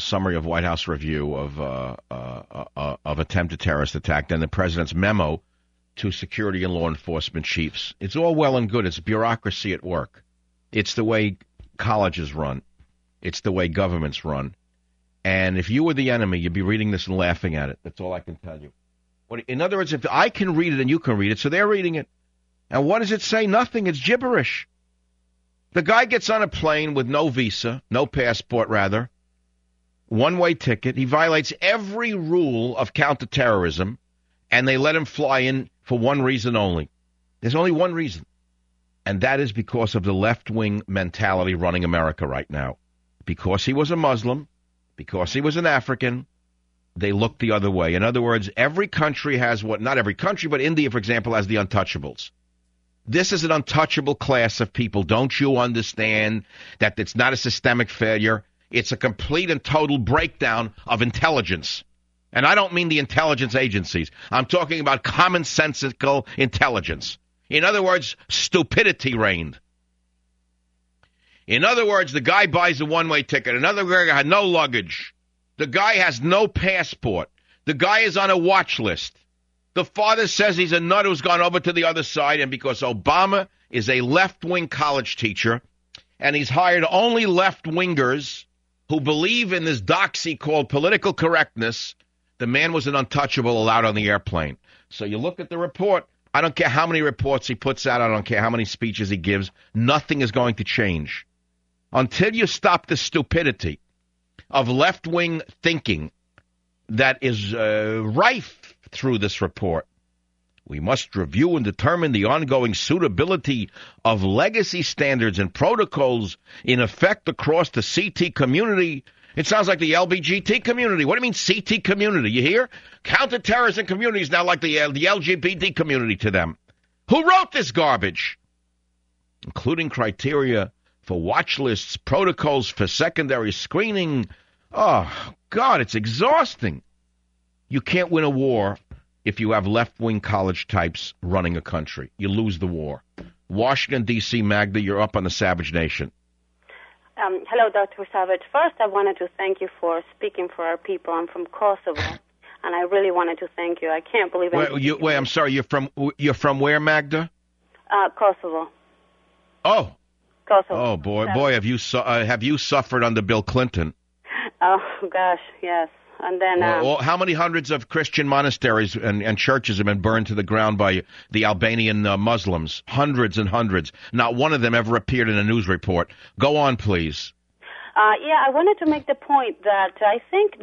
attempted terrorist attack, and the president's memo to security and law enforcement chiefs. It's all well and good. It's bureaucracy at work. It's the way colleges run. It's the way governments run. And if you were the enemy, you'd be reading this and laughing at it. That's all I can tell you. In other words, if I can read it and you can read it, so they're reading it. And what does it say? Nothing. It's gibberish. The guy gets on a plane with no visa, no passport, rather, one-way ticket. He violates every rule of counterterrorism, and they let him fly in for one reason only. There's only one reason, and that is because of the left-wing mentality running America right now. Because he was a Muslim, because he was an African, they look the other way. In other words, every country has what, not every country, but India, for example, has the untouchables. This is an untouchable class of people. Don't you understand that it's not a systemic failure? It's a complete and total breakdown of intelligence. And I don't mean the intelligence agencies. I'm talking about commonsensical intelligence. In other words, stupidity reigned. In other words, the guy buys a one-way ticket. Another guy had no luggage. The guy has no passport. The guy is on a watch list. The father says he's a nut who's gone over to the other side, and because Obama is a left-wing college teacher, and he's hired only left-wingers who believe in this doxy called political correctness, the man was an untouchable allowed on the airplane. So you look at the report. I don't care how many reports he puts out. I don't care how many speeches he gives. Nothing is going to change. Until you stop the stupidity of left-wing thinking that is rife through this report. We must review and determine the ongoing suitability of legacy standards and protocols in effect across the CT community. It sounds like the LBGT community. What do you mean CT community? You hear? Counterterrorism community is now like the LGBT community to them. Who wrote this garbage? Including criteria for watch lists, protocols for secondary screening. Oh, God, it's exhausting. You can't win a war if you have left-wing college types running a country. You lose the war. Washington, D.C., Magda, you're up on the Savage Nation. Hello, Dr. Savage. First, I wanted to thank you for speaking for our people. I'm from Kosovo, and I really wanted to thank you. I can't believe it. Wait, I'm sorry. You're from where, Magda? Kosovo. Oh. Kosovo. Oh, boy. Have you suffered under Bill Clinton? Oh, gosh, yes. And then, how many hundreds of Christian monasteries and churches have been burned to the ground by the Albanian Muslims? Hundreds and hundreds. Not one of them ever appeared in a news report. Go on, please. Yeah, I wanted to make the point that I think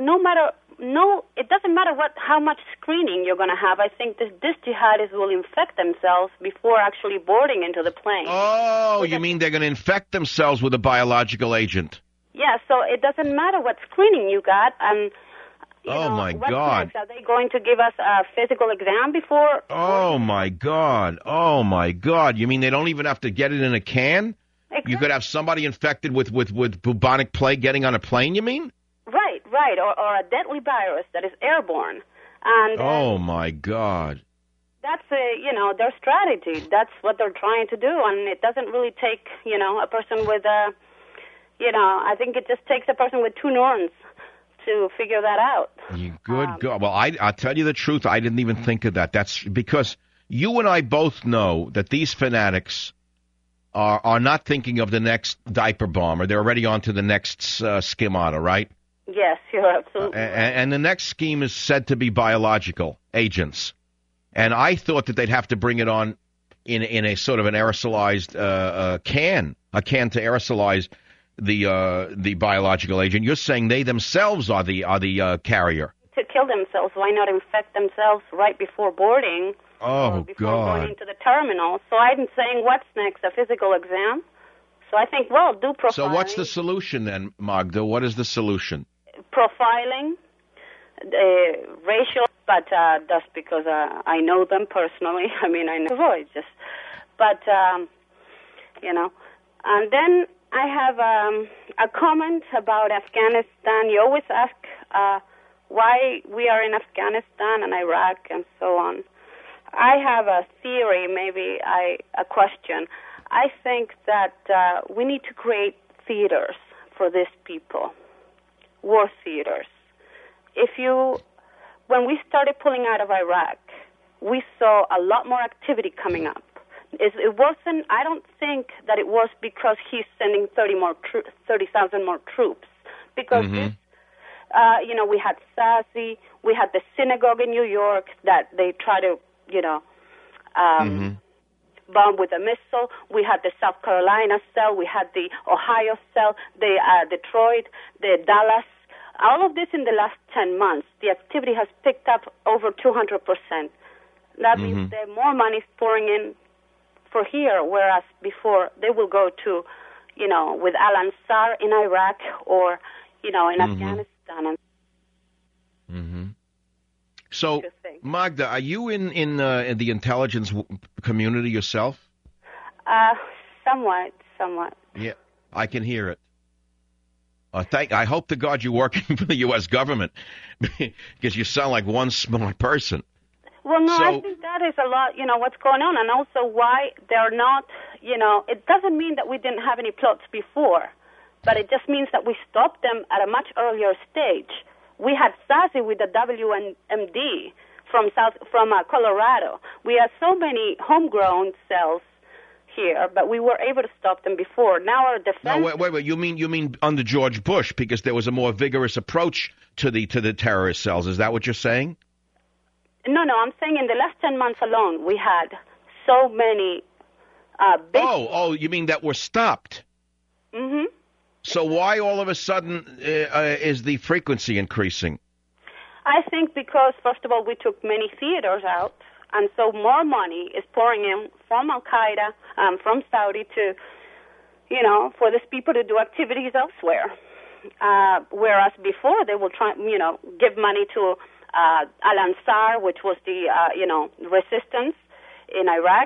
it doesn't matter how much screening you're going to have. I think this jihadists will infect themselves before actually boarding into the plane. Oh, you mean they're going to infect themselves with a biological agent? Yeah, so it doesn't matter what screening you got, and my God. Next? Are they going to give us a physical exam before? Oh, my God. Oh, my God. You mean they don't even have to get it in a can? Exactly. You could have somebody infected with bubonic plague getting on a plane, you mean? Right. Or a deadly virus that is airborne. And oh, my God. That's, their strategy. That's what they're trying to do. And it doesn't really take, a person with I think it just takes a person with two neurons to figure that out. Good God. Well, I'll tell you the truth. I didn't even think of that. That's because you and I both know that these fanatics are not thinking of the next diaper bomber. They're already on to the next schemata, right? Yes, you're absolutely right. And the next scheme is said to be biological agents. And I thought that they'd have to bring it on in a sort of an aerosolized can to aerosolize the biological agent. You're saying they themselves are the carrier. To kill themselves, why not infect themselves right before boarding? Oh, before God. going into the terminal. So I'm saying, what's next? A physical exam? So I think, do profiling. So what's the solution then, Magda? What is the solution? Profiling, racial, but that's because I know them personally. I mean, I know Roy just, but and then I have a comment about Afghanistan. You always ask why we are in Afghanistan and Iraq and so on. I have a theory, maybe a question. I think that we need to create theaters for these people, war theaters. When we started pulling out of Iraq, we saw a lot more activity coming up. It wasn't. I don't think that it was because he's sending 30,000 more troops. Because this, we had Stasi, we had the synagogue in New York that they try to, bomb with a missile. We had the South Carolina cell. We had the Ohio cell, the Detroit, the Dallas. All of this in the last 10 months, the activity has picked up over 200%. That means there more money is pouring in for here, whereas before they will go to, with Al-Ansar in Iraq or, in Afghanistan. So, Magda, are you in the intelligence community yourself? Somewhat. Yeah, I can hear it. I hope to God you're working for the U.S. government, because you sound like one smart person. Well, no, I think that is a lot, what's going on, and also why they're not, it doesn't mean that we didn't have any plots before, but it just means that we stopped them at a much earlier stage. We had Stasi with the WMD from Colorado. We had so many homegrown cells here, but we were able to stop them before. Now our defense. No, wait. You mean under George Bush, because there was a more vigorous approach to the terrorist cells? Is that what you're saying? No, I'm saying in the last 10 months alone, we had so many big... Oh, you mean that were stopped? Mm-hmm. So why all of a sudden is the frequency increasing? I think because, first of all, we took many theaters out, and so more money is pouring in from Al-Qaeda, from Saudi to, for these people to do activities elsewhere. Whereas before, they will try, give money to... Al-Ansar, which was the, resistance in Iraq.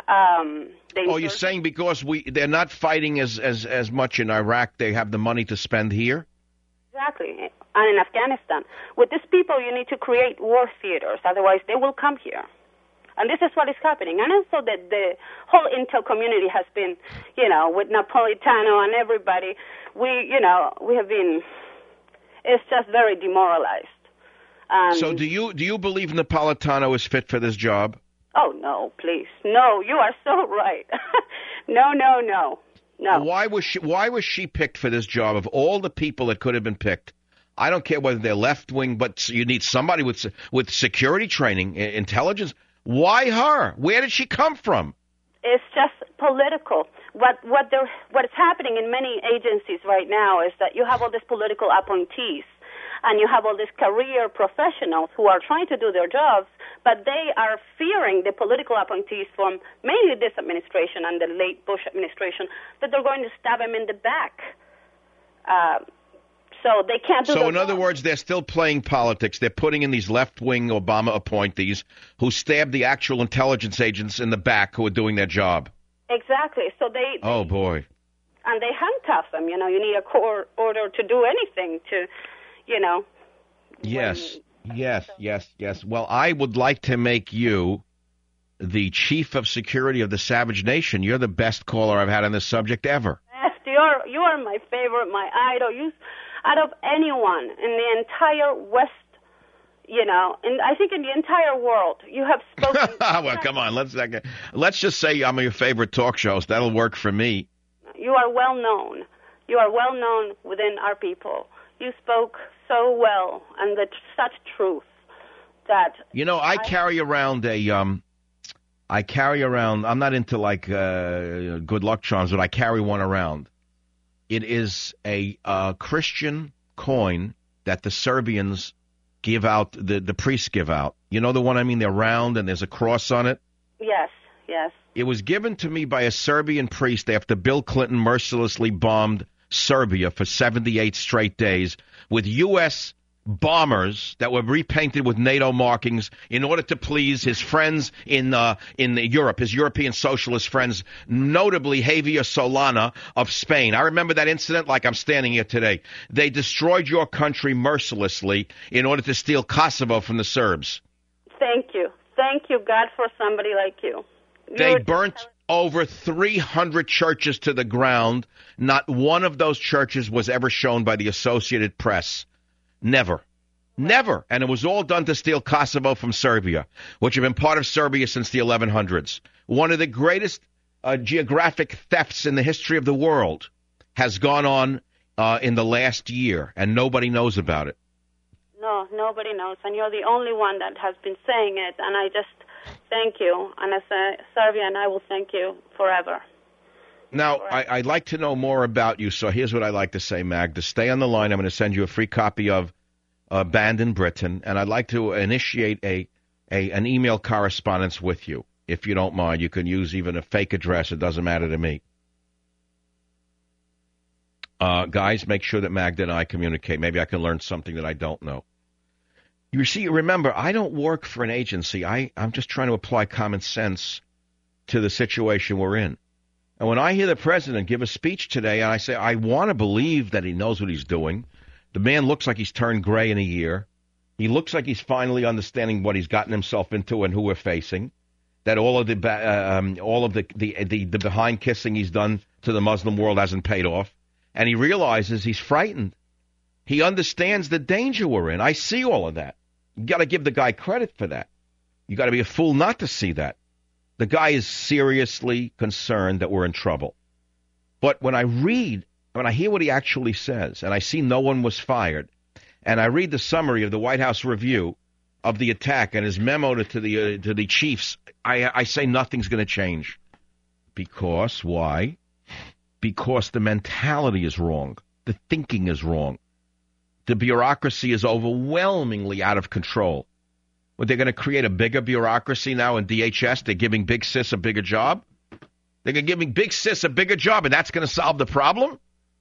You're saying because they're not fighting as much in Iraq, they have the money to spend here? Exactly. And in Afghanistan. With these people, you need to create war theaters, otherwise they will come here. And this is what is happening. And also that the whole intel community has been, with Napolitano and everybody, we have been, it's just very demoralized. So do you believe Napolitano is fit for this job? Oh, no, please. No, you are so right. No. Why was she picked for this job of all the people that could have been picked? I don't care whether they're left-wing, but you need somebody with security training, intelligence. Why her? Where did she come from? It's just political. What is happening in many agencies right now is that you have all these political appointees. And you have all these career professionals who are trying to do their jobs, but they are fearing the political appointees from mainly this administration and the late Bush administration, that they're going to stab them in the back. So they can't do. So in other words, they're still playing politics. They're putting in these left-wing Obama appointees who stab the actual intelligence agents in the back who are doing their job. Exactly. So they oh, boy. And they handcuff them. You need a court order to do anything to... Yes. Well, I would like to make you the chief of security of the Savage Nation. You're the best caller I've had on this subject ever. Yes, you are my favorite, my idol. You, out of anyone in the entire West, and I think in the entire world, you have spoken. Well, come on, let's just say I'm your favorite talk shows. That'll work for me. You are well known. You are well known within our people. You spoke so well and with such truth that... I carry around I'm not into like good luck charms, but I carry one around. It is a Christian coin that the Serbians give out, the priests give out. You know the one I mean? They're round and there's a cross on it? Yes. It was given to me by a Serbian priest after Bill Clinton mercilessly bombed Serbia for 78 straight days with U.S. bombers that were repainted with NATO markings in order to please his friends in Europe, his European socialist friends, notably Javier Solana of Spain. I remember that incident like I'm standing here today. They destroyed your country mercilessly in order to steal Kosovo from the Serbs. Thank you, God, for somebody like you. They burnt over 300 churches to the ground. Not one of those churches was ever shown by the Associated Press. Never. Never. And it was all done to steal Kosovo from Serbia, which had been part of Serbia since the 1100s. One of the greatest geographic thefts in the history of the world has gone on in the last year, and nobody knows about it. No, nobody knows, and you're the only one that has been saying it, and I just thank you. And as a Serbian, I will thank you forever. Now, I'd like to know more about you, so here's what I'd like to say, Magda. Stay on the line. I'm going to send you a free copy of Banned in Britain, and I'd like to initiate an email correspondence with you, if you don't mind. You can use even a fake address. It doesn't matter to me. Guys, make sure that Magda and I communicate. Maybe I can learn something that I don't know. You see, remember, I don't work for an agency. I'm just trying to apply common sense to the situation we're in. And when I hear the president give a speech today, and I say, I want to believe that he knows what he's doing. The man looks like he's turned gray in a year. He looks like he's finally understanding what he's gotten himself into and who we're facing. That all of the behind kissing he's done to the Muslim world hasn't paid off. And he realizes he's frightened. He understands the danger we're in. I see all of that. You got to give the guy credit for that. You got to be a fool not to see that. The guy is seriously concerned that we're in trouble. But when I hear what he actually says, and I see no one was fired, and I read the summary of the White House review of the attack and his memo to the chiefs, I say nothing's going to change. Because why? Because the mentality is wrong. The thinking is wrong. The bureaucracy is overwhelmingly out of control. But they're going to create a bigger bureaucracy now in DHS. They're giving Big Sis a bigger job. They're giving Big Sis a bigger job, and that's going to solve the problem?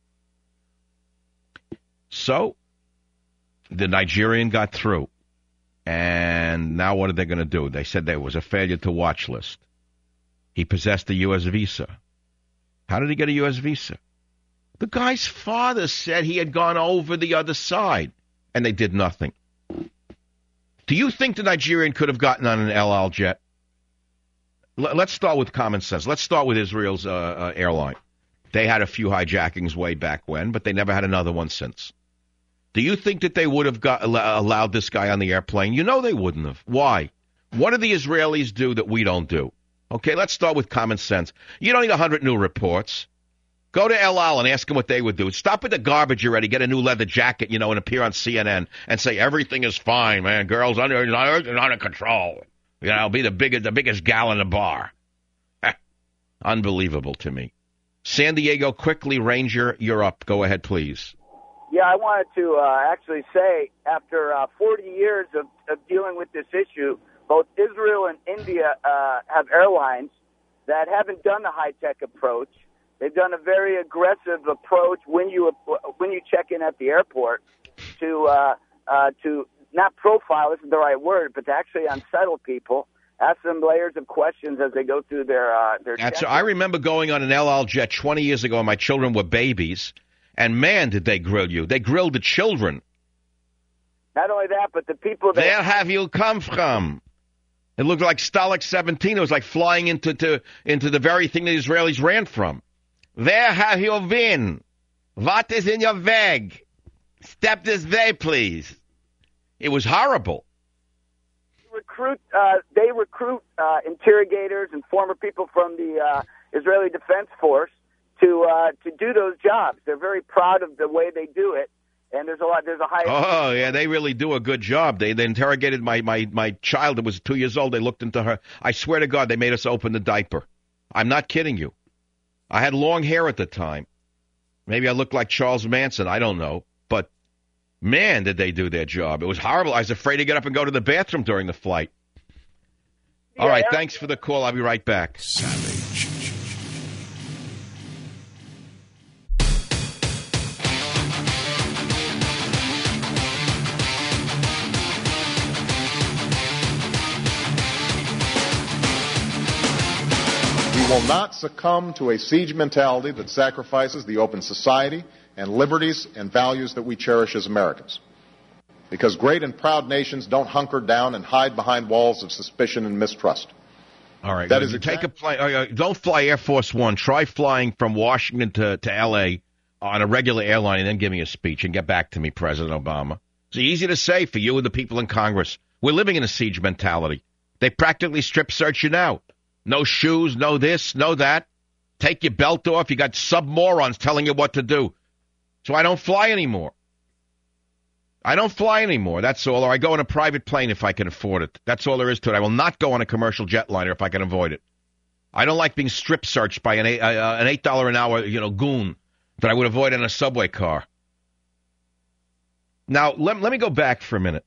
So, the Nigerian got through. And now what are they going to do? They said there was a failure to watch list. He possessed a U.S. visa. How did he get a U.S. visa? The guy's father said he had gone over the other side, and they did nothing. Do you think the Nigerian could have gotten on an El Al jet? Let's start with common sense. Let's start with Israel's airline. They had a few hijackings way back when, but they never had another one since. Do you think that they would have allowed this guy on the airplane? You know they wouldn't have. Why? What do the Israelis do that we don't do? Okay, let's start with common sense. You don't need 100 new reports. Go to El Al and ask them what they would do. Stop with the garbage already. Get a new leather jacket, and appear on CNN and say everything is fine, man. Girls under control. Be the biggest gal in the bar. Unbelievable to me. San Diego, quickly, Ranger, you're up. Go ahead, please. Yeah, I wanted to actually say, after 40 years of dealing with this issue, both Israel and India have airlines that haven't done the high-tech approach. They've done a very aggressive approach when you check in at the airport to not profile, isn't the right word, but to actually unsettle people, ask them layers of questions as they go through their I remember going on an El Al jet 20 years ago, and my children were babies, and man, did they grill you. They grilled the children. Not only that, but the people that... Where have you come from? It looked like Stalag 17. It was like flying into the very thing the Israelis ran from. Where have you been? What is in your bag? Step this way, please. It was horrible. They recruit interrogators and former people from the Israeli Defense Force to do those jobs. They're very proud of the way they do it, and there's a high... Oh, yeah, they really do a good job. They interrogated my child that was 2 years old. They looked into her. I swear to God, they made us open the diaper. I'm not kidding you. I had long hair at the time. Maybe I looked like Charles Manson. I don't know. But, man, did they do their job. It was horrible. I was afraid to get up and go to the bathroom during the flight. All right, thanks for the call. I'll be right back. Savage. We will not succumb to a siege mentality that sacrifices the open society and liberties and values that we cherish as Americans. Because great and proud nations don't hunker down and hide behind walls of suspicion and mistrust. All right. That is take a plane. Don't fly Air Force One. Try flying from Washington to L.A. on a regular airline, and then give me a speech and get back to me, President Obama. It's easy to say for you and the people in Congress. We're living in a siege mentality. They practically strip search you now. No shoes, no this, no that. Take your belt off. You got sub-morons telling you what to do. So I don't fly anymore. That's all. Or I go on a private plane if I can afford it. That's all there is to it. I will not go on a commercial jetliner if I can avoid it. I don't like being strip searched by an $8 an hour, goon that I would avoid in a subway car. Now, let me go back for a minute.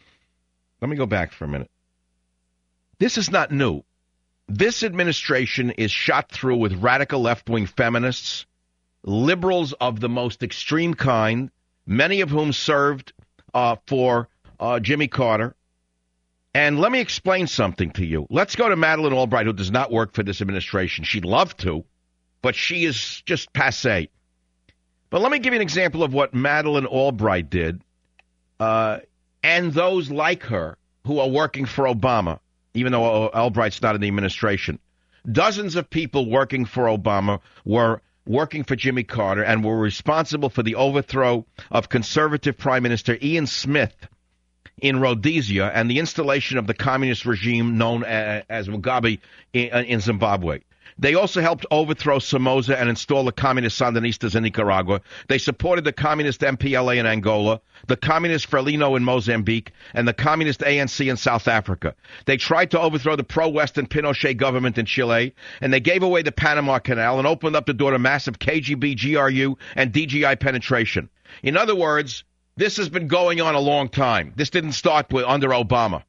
This is not new. This administration is shot through with radical left-wing feminists, liberals of the most extreme kind, many of whom served for Jimmy Carter. And let me explain something to you. Let's go to Madeleine Albright, who does not work for this administration. She'd love to, but she is just passé. But let me give you an example of what Madeleine Albright did, and those like her who are working for Obama, even though Albright's not in the administration. Dozens of people working for Obama were working for Jimmy Carter and were responsible for the overthrow of conservative Prime Minister Ian Smith in Rhodesia and the installation of the communist regime known as Mugabe in Zimbabwe. They also helped overthrow Somoza and install the communist Sandinistas in Nicaragua. They supported the communist MPLA in Angola, the communist Frelimo in Mozambique, and the communist ANC in South Africa. They tried to overthrow the pro-Western Pinochet government in Chile, and they gave away the Panama Canal and opened up the door to massive KGB, GRU, and DGI penetration. In other words, this has been going on a long time. This didn't start under Obama.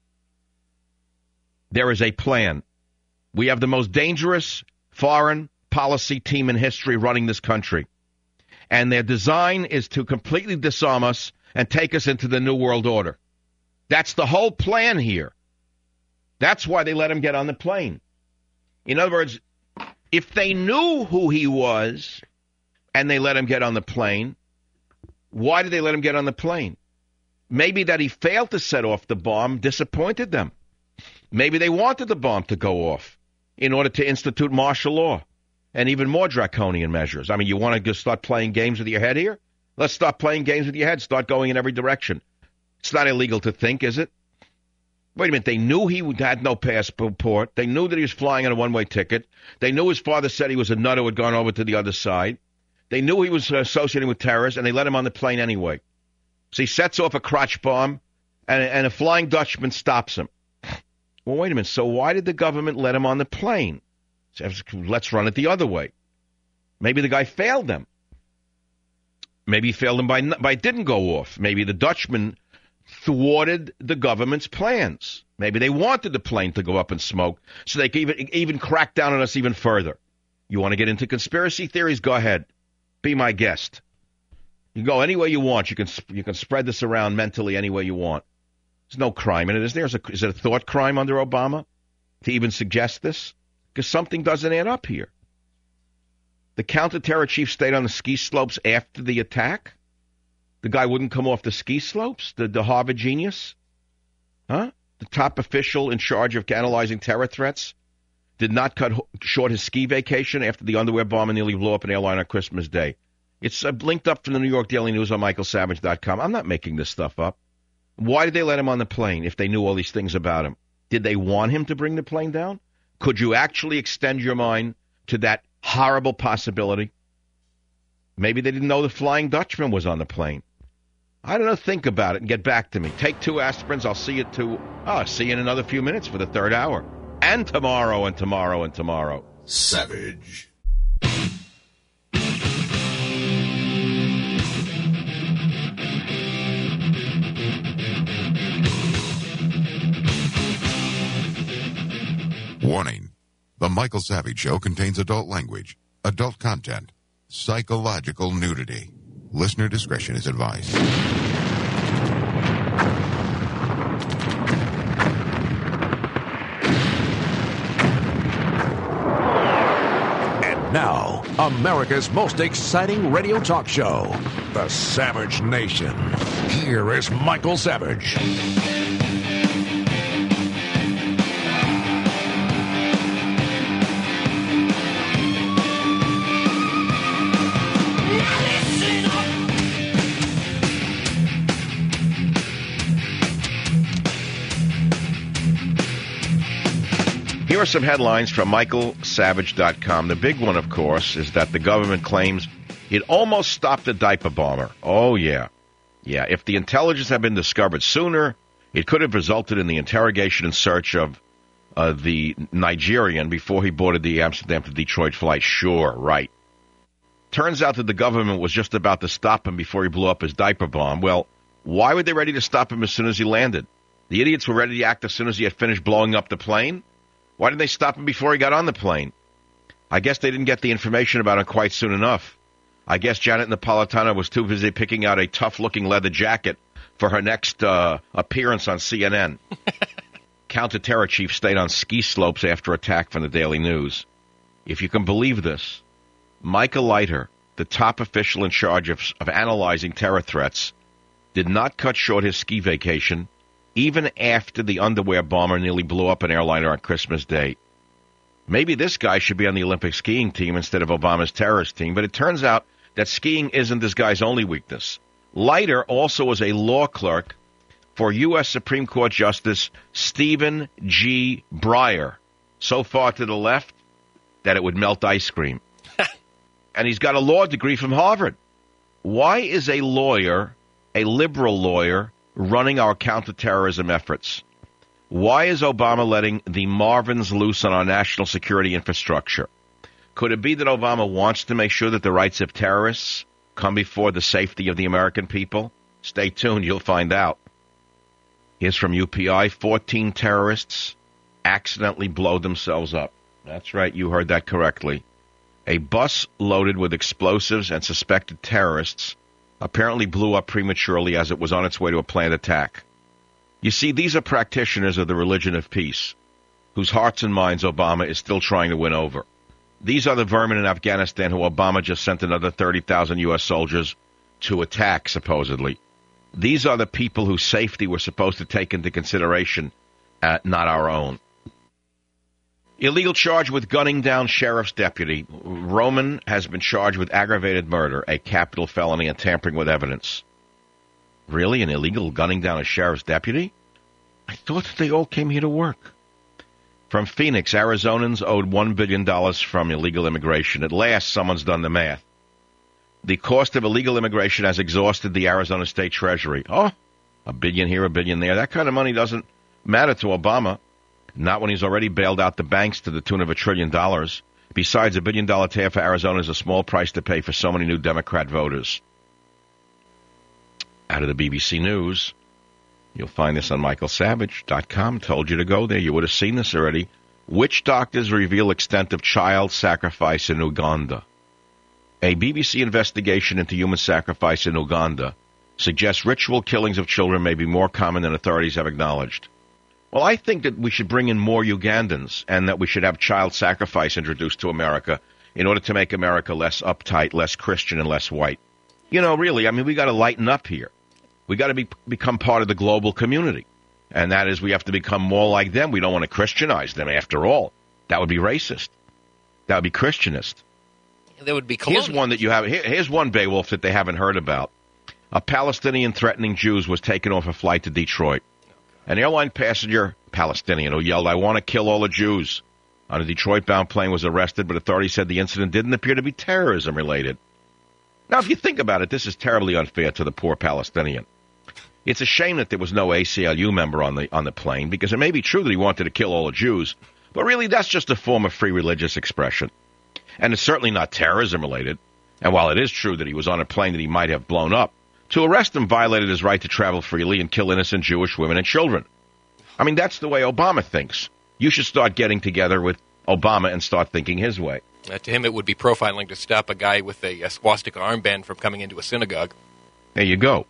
There is a plan. We have the most dangerous foreign policy team in history running this country. And their design is to completely disarm us and take us into the New World Order. That's the whole plan here. That's why they let him get on the plane. In other words, if they knew who he was and they let him get on the plane, why did they let him get on the plane? Maybe that he failed to set off the bomb disappointed them. Maybe they wanted the bomb to go off in order to institute martial law and even more draconian measures. I mean, you want to just start playing games with your head here? Let's start playing games with your head. Start going in every direction. It's not illegal to think, is it? Wait a minute. They knew he had no passport. They knew that he was flying on a one-way ticket. They knew his father said he was a nut who had gone over to the other side. They knew he was associating with terrorists, and they let him on the plane anyway. So he sets off a crotch bomb, and a Flying Dutchman stops him. Well, wait a minute. So why did the government let him on the plane? Let's run it the other way. Maybe the guy failed them. Maybe he failed them by didn't go off. Maybe the Dutchman thwarted the government's plans. Maybe they wanted the plane to go up in smoke so they could even crack down on us even further. You want to get into conspiracy theories? Go ahead. Be my guest. You can go any way you want. You can spread this around mentally any way you want. There's no crime in it, is there? Is it a thought crime under Obama to even suggest this? Because something doesn't add up here. The counterterror chief stayed on the ski slopes after the attack? The guy wouldn't come off the ski slopes? The Harvard genius? Huh? The top official in charge of analyzing terror threats did not cut short his ski vacation after the underwear bomber nearly blew up an airline on Christmas Day. It's linked up from the New York Daily News on michaelsavage.com. I'm not making this stuff up. Why did they let him on the plane if they knew all these things about him? Did they want him to bring the plane down? Could you actually extend your mind to that horrible possibility? Maybe they didn't know the Flying Dutchman was on the plane. I don't know. Think about it and get back to me. Take 2 aspirins. I'll see you in another few minutes for the third hour. And tomorrow and tomorrow and tomorrow. Savage. Warning. The Michael Savage Show contains adult language, adult content, psychological nudity. Listener discretion is advised. And now, America's most exciting radio talk show, The Savage Nation. Here is Michael Savage. are some headlines from MichaelSavage.com. The big one, of course, is that the government claims it almost stopped a diaper bomber. Oh, yeah. Yeah, if the intelligence had been discovered sooner, it could have resulted in the interrogation and search of the Nigerian before he boarded the Amsterdam to Detroit flight. Sure, right. Turns out that the government was just about to stop him before he blew up his diaper bomb. Well, why were they ready to stop him as soon as he landed? The idiots were ready to act as soon as he had finished blowing up the plane? Why didn't they stop him before he got on the plane? I guess they didn't get the information about him quite soon enough. I guess Janet Napolitano was too busy picking out a tough-looking leather jacket for her next appearance on CNN. Counter-terror chief stayed on ski slopes after attack from the Daily News. If you can believe this, Micah Leiter, the top official in charge of analyzing terror threats, did not cut short his ski vacation even after the underwear bomber nearly blew up an airliner on Christmas Day. Maybe this guy should be on the Olympic skiing team instead of Obama's terrorist team, but it turns out that skiing isn't this guy's only weakness. Leiter also was a law clerk for U.S. Supreme Court Justice Stephen G. Breyer, so far to the left that it would melt ice cream. And he's got a law degree from Harvard. Why is a lawyer, a liberal lawyer, running our counterterrorism efforts? Why is Obama letting the Marvins loose on our national security infrastructure? Could it be that Obama wants to make sure that the rights of terrorists come before the safety of the American people? Stay tuned, you'll find out. Here's from UPI, 14 terrorists accidentally blow themselves up. That's right, you heard that correctly. A bus loaded with explosives and suspected terrorists apparently blew up prematurely as it was on its way to a planned attack. You see, these are practitioners of the religion of peace, whose hearts and minds Obama is still trying to win over. These are the vermin in Afghanistan who Obama just sent another 30,000 U.S. soldiers to attack, supposedly. These are the people whose safety we're supposed to take into consideration, not our own. Illegal charge with gunning down sheriff's deputy. Roman has been charged with aggravated murder, a capital felony, and tampering with evidence. Really? An illegal gunning down a sheriff's deputy? I thought that they all came here to work. From Phoenix, Arizonans owed $1 billion from illegal immigration. At last, someone's done the math. The cost of illegal immigration has exhausted the Arizona State Treasury. Oh, $1 billion here, $1 billion there. That kind of money doesn't matter to Obama. Not when he's already bailed out the banks to the tune of $1 trillion. Besides, $1 billion tab for Arizona is a small price to pay for so many new Democrat voters. Out of the BBC News, you'll find this on MichaelSavage.com. Told you to go there. You would have seen this already. Witch doctors reveal extent of child sacrifice in Uganda. A BBC investigation into human sacrifice in Uganda suggests ritual killings of children may be more common than authorities have acknowledged. Well, I think that we should bring in more Ugandans and that we should have child sacrifice introduced to America in order to make America less uptight, less Christian, and less white. You know, really, I mean, we got to lighten up here. We got to become part of the global community. And that is, we have to become more like them. We don't want to Christianize them, after all. That would be racist. That would be Christianist. That would be colonial. Here's one that you have. Here's one, Beowulf, that they haven't heard about. A Palestinian threatening Jews was taken off a flight to Detroit. An airline passenger, Palestinian, who yelled, "I want to kill all the Jews," on a Detroit-bound plane was arrested, but authorities said the incident didn't appear to be terrorism-related. Now, if you think about it, this is terribly unfair to the poor Palestinian. It's a shame that there was no ACLU member on the plane, because it may be true that he wanted to kill all the Jews, but really that's just a form of free religious expression. And it's certainly not terrorism-related. And while it is true that he was on a plane that he might have blown up, to arrest him violated his right to travel freely and kill innocent Jewish women and children. I mean, that's the way Obama thinks. You should start getting together with Obama and start thinking his way. To him, it would be profiling to stop a guy with a swastika armband from coming into a synagogue. There you go.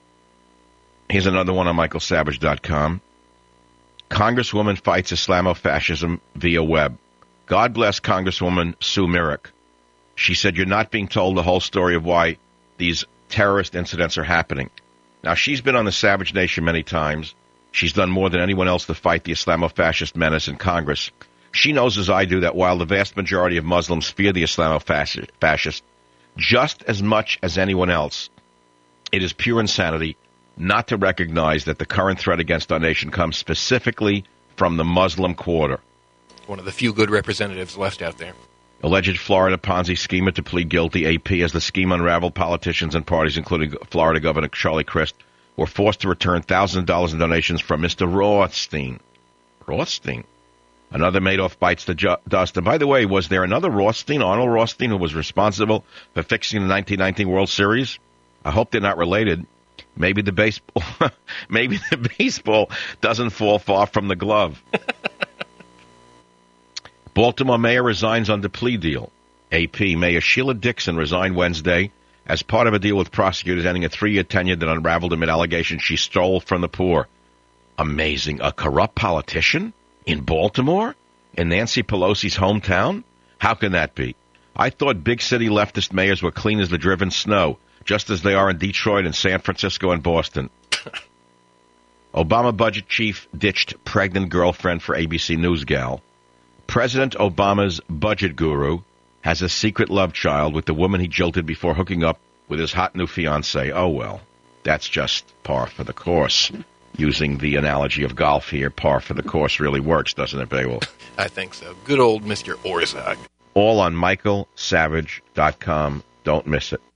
Here's another one on MichaelSavage.com. Congresswoman fights Islamofascism via web. God bless Congresswoman Sue Myrick. She said, "You're not being told the whole story of why these terrorist incidents are happening." Now, she's been on the Savage Nation many times. She's done more than anyone else to fight the Islamofascist menace in Congress. She knows as I do that while the vast majority of Muslims fear the Islamofascist just as much as anyone else, it is pure insanity not to recognize that the current threat against our nation comes specifically from the Muslim quarter. One of the few good representatives left out there. Alleged Florida Ponzi schemer to plead guilty. AP, as the scheme unraveled, politicians and parties, including Florida Governor Charlie Crist, were forced to return thousands of dollars in donations from Mr. Rothstein. Rothstein. Another Madoff bites the dust. And by the way, was there another Rothstein, Arnold Rothstein, who was responsible for fixing the 1919 World Series? I hope they're not related. Maybe the baseball doesn't fall far from the glove. Baltimore mayor resigns under plea deal. AP, Mayor Sheila Dixon resigned Wednesday as part of a deal with prosecutors ending a 3-year tenure that unraveled amid allegations she stole from the poor. Amazing. A corrupt politician in Baltimore? In Nancy Pelosi's hometown? How can that be? I thought big city leftist mayors were clean as the driven snow, just as they are in Detroit and San Francisco and Boston. Obama budget chief ditched pregnant girlfriend for ABC News gal. President Obama's budget guru has a secret love child with the woman he jilted before hooking up with his hot new fiancée. Oh, well, that's just par for the course. Using the analogy of golf here, par for the course really works, doesn't it, Beowulf? I think so. Good old Mr. Orzag. All on michaelsavage.com. Don't miss it.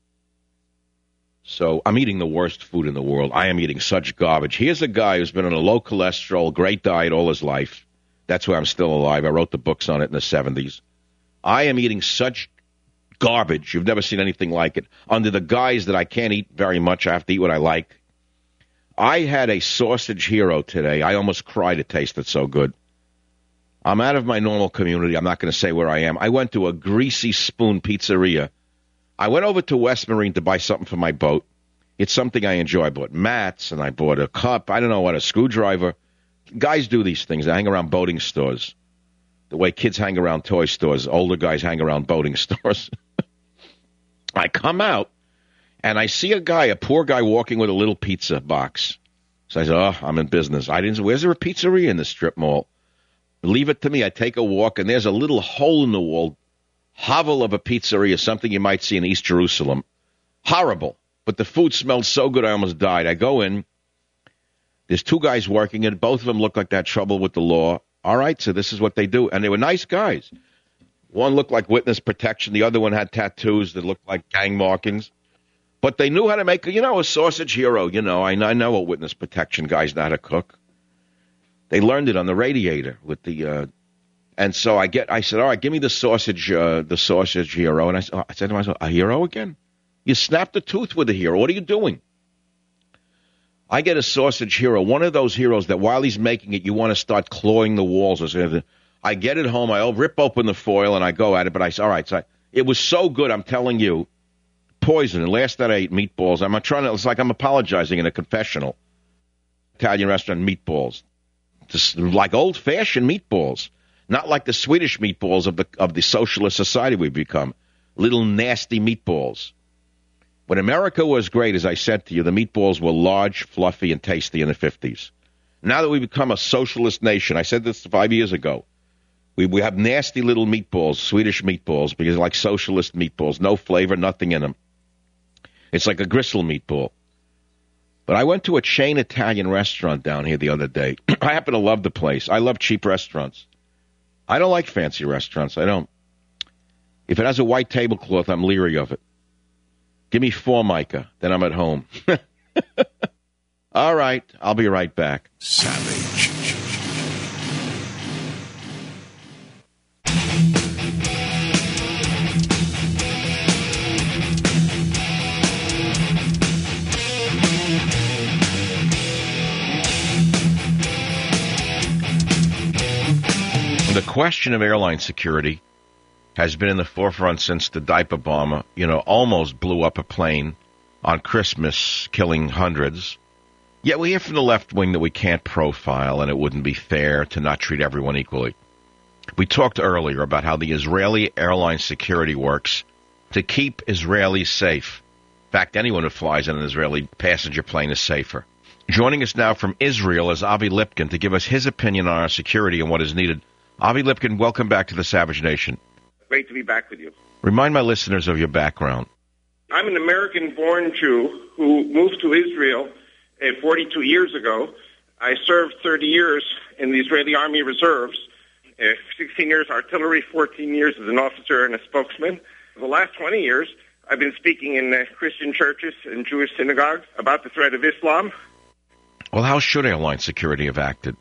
So I'm eating the worst food in the world. I am eating such garbage. Here's a guy who's been on a low cholesterol, great diet all his life. That's why I'm still alive. I wrote the books on it in the 70s. I am eating such garbage. You've never seen anything like it. Under the guise that I can't eat very much, I have to eat what I like. I had a sausage hero today. I almost cried. It tasted so good. I'm out of my normal community. I'm not going to say where I am. I went to a Greasy Spoon pizzeria. I went over to West Marine to buy something for my boat. It's something I enjoy. I bought mats, and I bought a cup. I don't know what, a screwdriver. Guys do these things. They hang around boating stores. The way kids hang around toy stores, older guys hang around boating stores. I come out, and I see a poor guy walking with a little pizza box. So I said, oh, I'm in business. Where's there a pizzeria in the strip mall? Leave it to me. I take a walk, and there's a little hole in the wall, hovel of a pizzeria, something you might see in East Jerusalem. Horrible. But the food smelled so good I almost died. I go in. There's two guys working it. Both of them look like they had trouble with the law. All right, so this is what they do. And they were nice guys. One looked like witness protection. The other one had tattoos that looked like gang markings. But they knew how to make, a sausage hero. I know what witness protection guys know how to cook. They learned it on the radiator with the, and so I said, all right, give me the sausage hero. And I said to myself, a hero again? You snapped a tooth with a hero. What are you doing? I get a sausage hero, one of those heroes that while he's making it, you want to start clawing the walls or something. I get it home, I rip open the foil, and I go at it, but I said, all right, so it was so good, I'm telling you, poison. And last night I ate meatballs. It's like I'm apologizing in a confessional. Italian restaurant meatballs. Just like old-fashioned meatballs. Not like the Swedish meatballs of the socialist society we've become. Little nasty meatballs. When America was great, as I said to you, the meatballs were large, fluffy, and tasty in the 50s. Now that we've become a socialist nation, I said this 5 years ago, we have nasty little meatballs, Swedish meatballs, because like socialist meatballs, no flavor, nothing in them. It's like a gristle meatball. But I went to a chain Italian restaurant down here the other day. I happen to love the place. I love cheap restaurants. I don't like fancy restaurants. I don't. If it has a white tablecloth, I'm leery of it. Give me Formica, then I'm at home. All right, I'll be right back. Savage. The question of airline security has been in the forefront since the diaper bomber, almost blew up a plane on Christmas, killing hundreds. Yet we hear from the left wing that we can't profile and it wouldn't be fair to not treat everyone equally. We talked earlier about how the Israeli airline security works to keep Israelis safe. In fact, anyone who flies in an Israeli passenger plane is safer. Joining us now from Israel is Avi Lipkin to give us his opinion on our security and what is needed. Avi Lipkin, welcome back to the Savage Nation. Great to be back with you. Remind my listeners of your background. I'm an American-born Jew who moved to Israel 42 years ago. I served 30 years in the Israeli Army Reserves 16 years artillery, 14 years as an officer and a spokesman. For the last 20 years, I've been speaking in Christian churches and Jewish synagogues about the threat of Islam. Well, how should airline security have acted?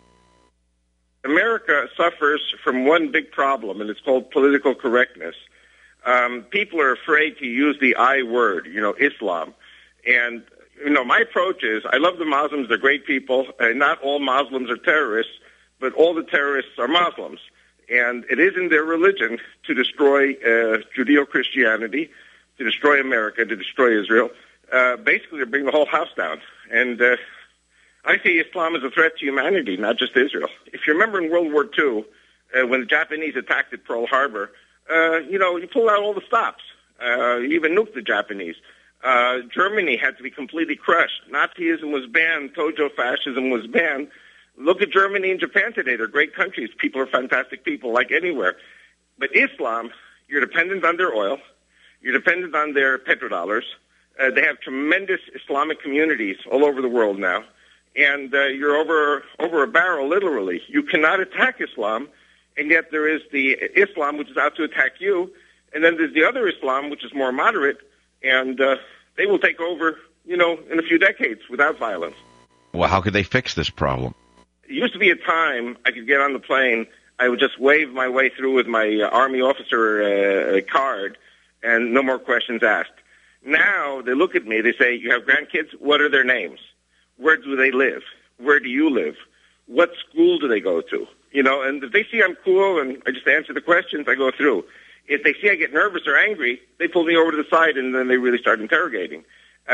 America suffers from one big problem, and it's called political correctness. People are afraid to use the I word, Islam. And, my approach is, I love the Muslims, they're great people, and not all Muslims are terrorists, but all the terrorists are Muslims. And it isn't their religion to destroy Judeo-Christianity, to destroy America, to destroy Israel. Basically, to bring the whole house down. And I see Islam as a threat to humanity, not just Israel. If you remember in World War II, when the Japanese attacked at Pearl Harbor, you pulled out all the stops. You even nuked the Japanese. Germany had to be completely crushed. Nazism was banned. Tojo fascism was banned. Look at Germany and Japan today. They're great countries. People are fantastic people, like anywhere. But Islam, you're dependent on their oil. You're dependent on their petrodollars. They have tremendous Islamic communities all over the world now. And you're over a barrel, literally. You cannot attack Islam, and yet there is the Islam which is out to attack you, and then there's the other Islam which is more moderate, and they will take over, in a few decades without violence. Well, how could they fix this problem? It used to be a time I could get on the plane, I would just wave my way through with my Army officer card, and no more questions asked. Now they look at me, they say, you have grandkids? What are their names? Where do they live? Where do you live? What school do they go to? And if they see I'm cool and I just answer the questions, I go through. If they see I get nervous or angry, they pull me over to the side and then they really start interrogating.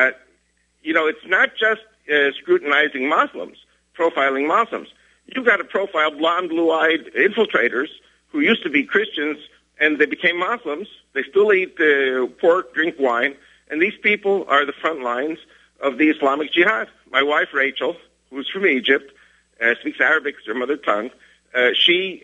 It's not just scrutinizing Muslims, profiling Muslims. You've got to profile blonde, blue-eyed infiltrators who used to be Christians and they became Muslims. They still eat pork, drink wine, and these people are the front lines of the Islamic Jihad. My wife, Rachel, who's from Egypt, speaks Arabic as her mother tongue. She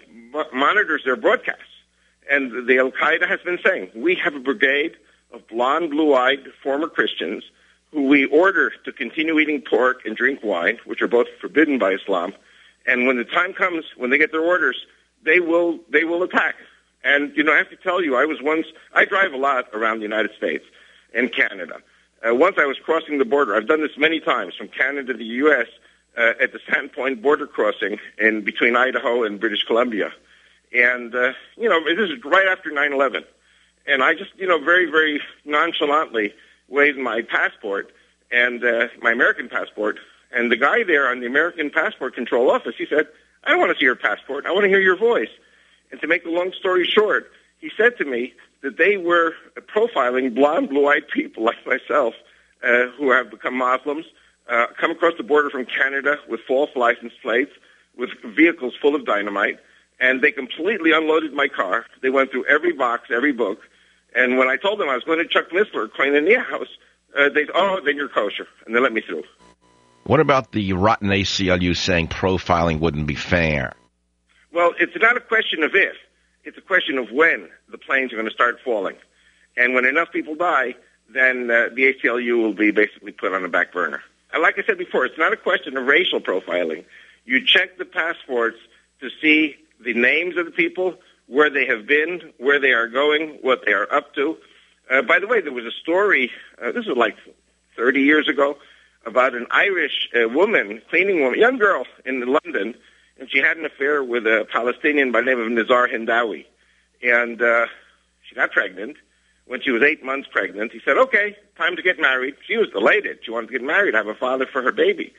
monitors their broadcasts. And the Al-Qaeda has been saying, we have a brigade of blonde, blue-eyed former Christians who we order to continue eating pork and drink wine, which are both forbidden by Islam. And when the time comes, when they get their orders, they will attack. And, I have to tell you, I drive a lot around the United States and Canada. Once I was crossing the border. I've done this many times from Canada to the U.S. At the Sandpoint border crossing in between Idaho and British Columbia. And, this is right after 9/11. And I just, very, very nonchalantly waved my passport and my American passport. And the guy there on the American Passport Control Office, he said, I don't want to see your passport. I want to hear your voice. And to make the long story short, he said to me that they were profiling blonde, blue-eyed people like myself who have become Muslims, come across the border from Canada with false license plates, with vehicles full of dynamite, and they completely unloaded my car. They went through every box, every book, and when I told them I was going to Chuck Missler, Koinonia House, they said, then you're kosher, and they let me through. What about the rotten ACLU saying profiling wouldn't be fair? Well, it's not a question of if. It's a question of when the planes are going to start falling. And when enough people die, then the ACLU will be basically put on the back burner. And like I said before, it's not a question of racial profiling. You check the passports to see the names of the people, where they have been, where they are going, what they are up to. By the way, there was a story, this was like 30 years ago, about an Irish woman, cleaning woman, young girl in London, and she had an affair with a Palestinian by the name of Nizar Hindawi. And she got pregnant. When she was 8 months pregnant, he said, okay, time to get married. She was elated. She wanted to get married, have a father for her baby.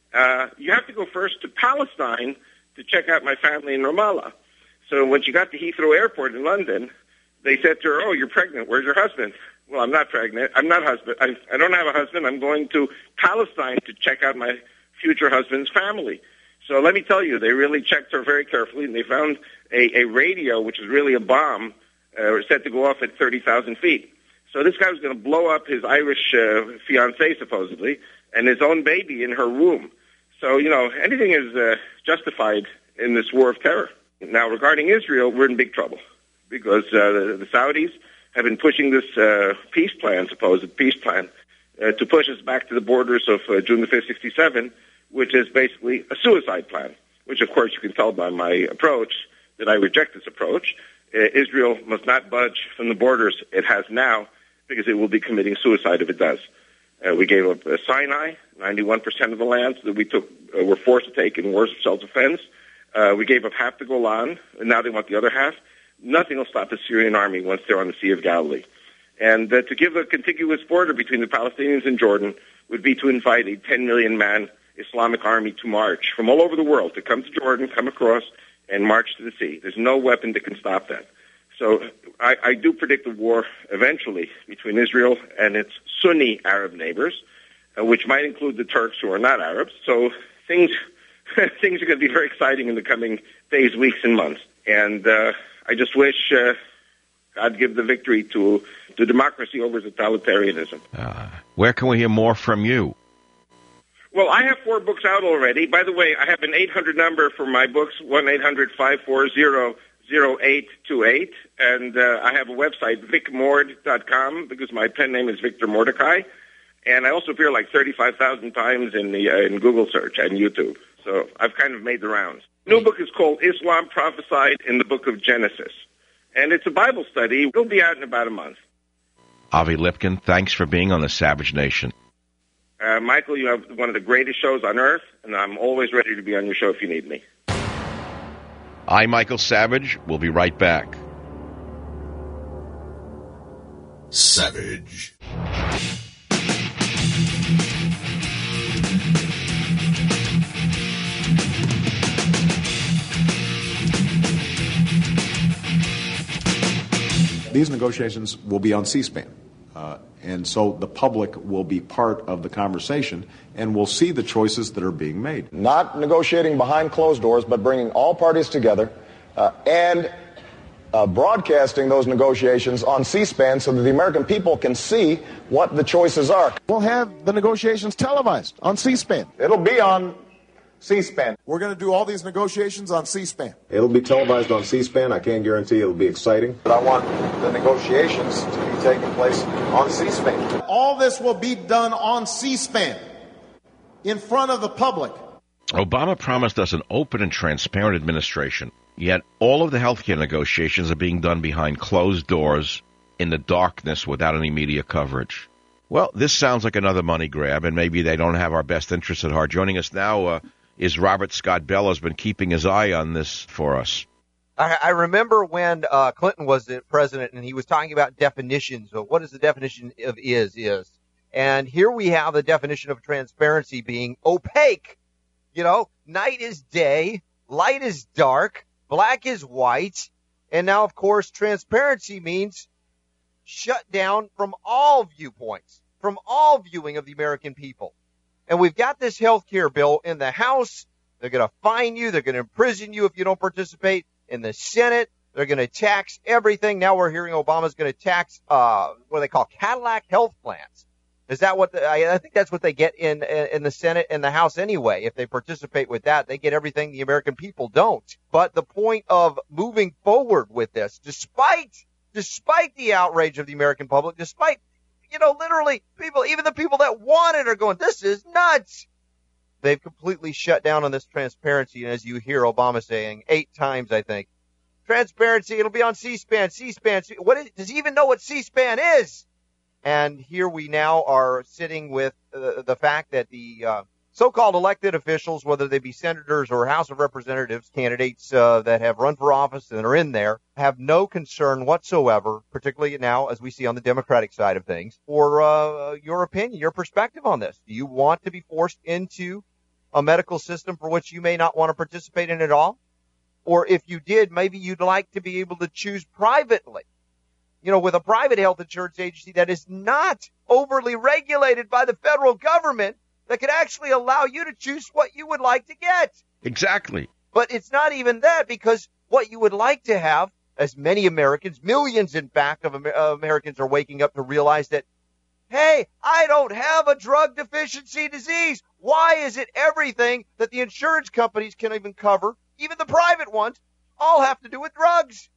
You have to go first to Palestine to check out my family in Ramallah. So when she got to Heathrow Airport in London, they said to her, oh, you're pregnant. Where's your husband? Well, I'm not pregnant. I'm not husband. I don't have a husband. I'm going to Palestine to check out my future husband's family. So let me tell you, they really checked her very carefully, and they found a radio, which is really a bomb, set to go off at 30,000 feet. So this guy was going to blow up his Irish fiancée, supposedly, and his own baby in her womb. So, anything is justified in this war of terror. Now, regarding Israel, we're in big trouble because the Saudis have been pushing this peace plan, supposed peace plan, to push us back to the borders of June the 5th, 1967, which is basically a suicide plan, which, of course, you can tell by my approach, that I reject this approach. Israel must not budge from the borders it has now, because it will be committing suicide if it does. We gave up Sinai, 91% of the lands that we were forced to take in wars of self-defense. We gave up half the Golan, and now they want the other half. Nothing will stop the Syrian army once they're on the Sea of Galilee. And to give a contiguous border between the Palestinians and Jordan would be to invite a 10 million-man Islamic army to march from all over the world, to come to Jordan, come across, and march to the sea. There's no weapon that can stop that. So I do predict a war eventually between Israel and its Sunni Arab neighbors, which might include the Turks who are not Arabs. So things are going to be very exciting in the coming days, weeks, and months. And I just wish God give the victory to democracy over totalitarianism. Where can we hear more from you? Well, I have 4 books out already. By the way, I have an 800 number for my books, 1-800-540-0828. And I have a website, vicmord.com, because my pen name is Victor Mordecai. And I also appear like 35,000 times in Google search and YouTube. So I've kind of made the rounds. New book is called Islam Prophesied in the Book of Genesis. And it's a Bible study. It'll be out in about a month. Avi Lipkin, thanks for being on the Savage Nation. Michael, you have one of the greatest shows on earth, and I'm always ready to be on your show if you need me. I'm Michael Savage. We'll be right back. Savage. These negotiations will be on C-SPAN. And so the public will be part of the conversation and will see the choices that are being made. Not negotiating behind closed doors, but bringing all parties together and broadcasting those negotiations on C-SPAN so that the American people can see what the choices are. We'll have the negotiations televised on C-SPAN. It'll be on C-SPAN. We're going to do all these negotiations on C-SPAN. It'll be televised on C-SPAN. I can't guarantee it'll be exciting. But I want the negotiations to be taking place on C-SPAN. All this will be done on C-SPAN in front of the public. Obama promised us an open and transparent administration, yet all of the health care negotiations are being done behind closed doors in the darkness without any media coverage. Well, this sounds like another money grab, and maybe they don't have our best interests at heart. Joining us now is Robert Scott Bell, has been keeping his eye on this for us. I remember when Clinton was the president and he was talking about definitions. So what is the definition of is? And here we have the definition of transparency being opaque. You know, night is day, light is dark, black is white. And now, of course, transparency means shut down from all viewpoints, from all viewing of the American people. And we've got this health care bill in the House. They're going to fine you. They're going to imprison you if you don't participate. In the Senate, they're going to tax everything. Now we're hearing Obama's going to tax what do they call Cadillac health plans. Is that what I think that's what they get in the Senate and the House anyway. If they participate with that, they get everything the American people don't. But the point of moving forward with this, despite the outrage of the American public, despite literally people, even the people that want it are going, this is nuts. They've completely shut down on this transparency. And as you hear Obama saying 8 times, I think, transparency, it'll be on C-SPAN, C-SPAN. Does he even know what C-SPAN is? And here we now are sitting with the fact that the so-called elected officials, whether they be senators or House of Representatives candidates that have run for office and are in there, have no concern whatsoever, particularly now as we see on the Democratic side of things, for your opinion, your perspective on this. Do you want to be forced into a medical system for which you may not want to participate in at all? Or if you did, maybe you'd like to be able to choose privately, with a private health insurance agency that is not overly regulated by the federal government, that could actually allow you to choose what you would like to get. Exactly. But it's not even that, because what you would like to have, as many Americans, millions in fact of Americans are waking up to realize that, hey, I don't have a drug deficiency disease. Why is it everything that the insurance companies can even cover, even the private ones, all have to do with drugs?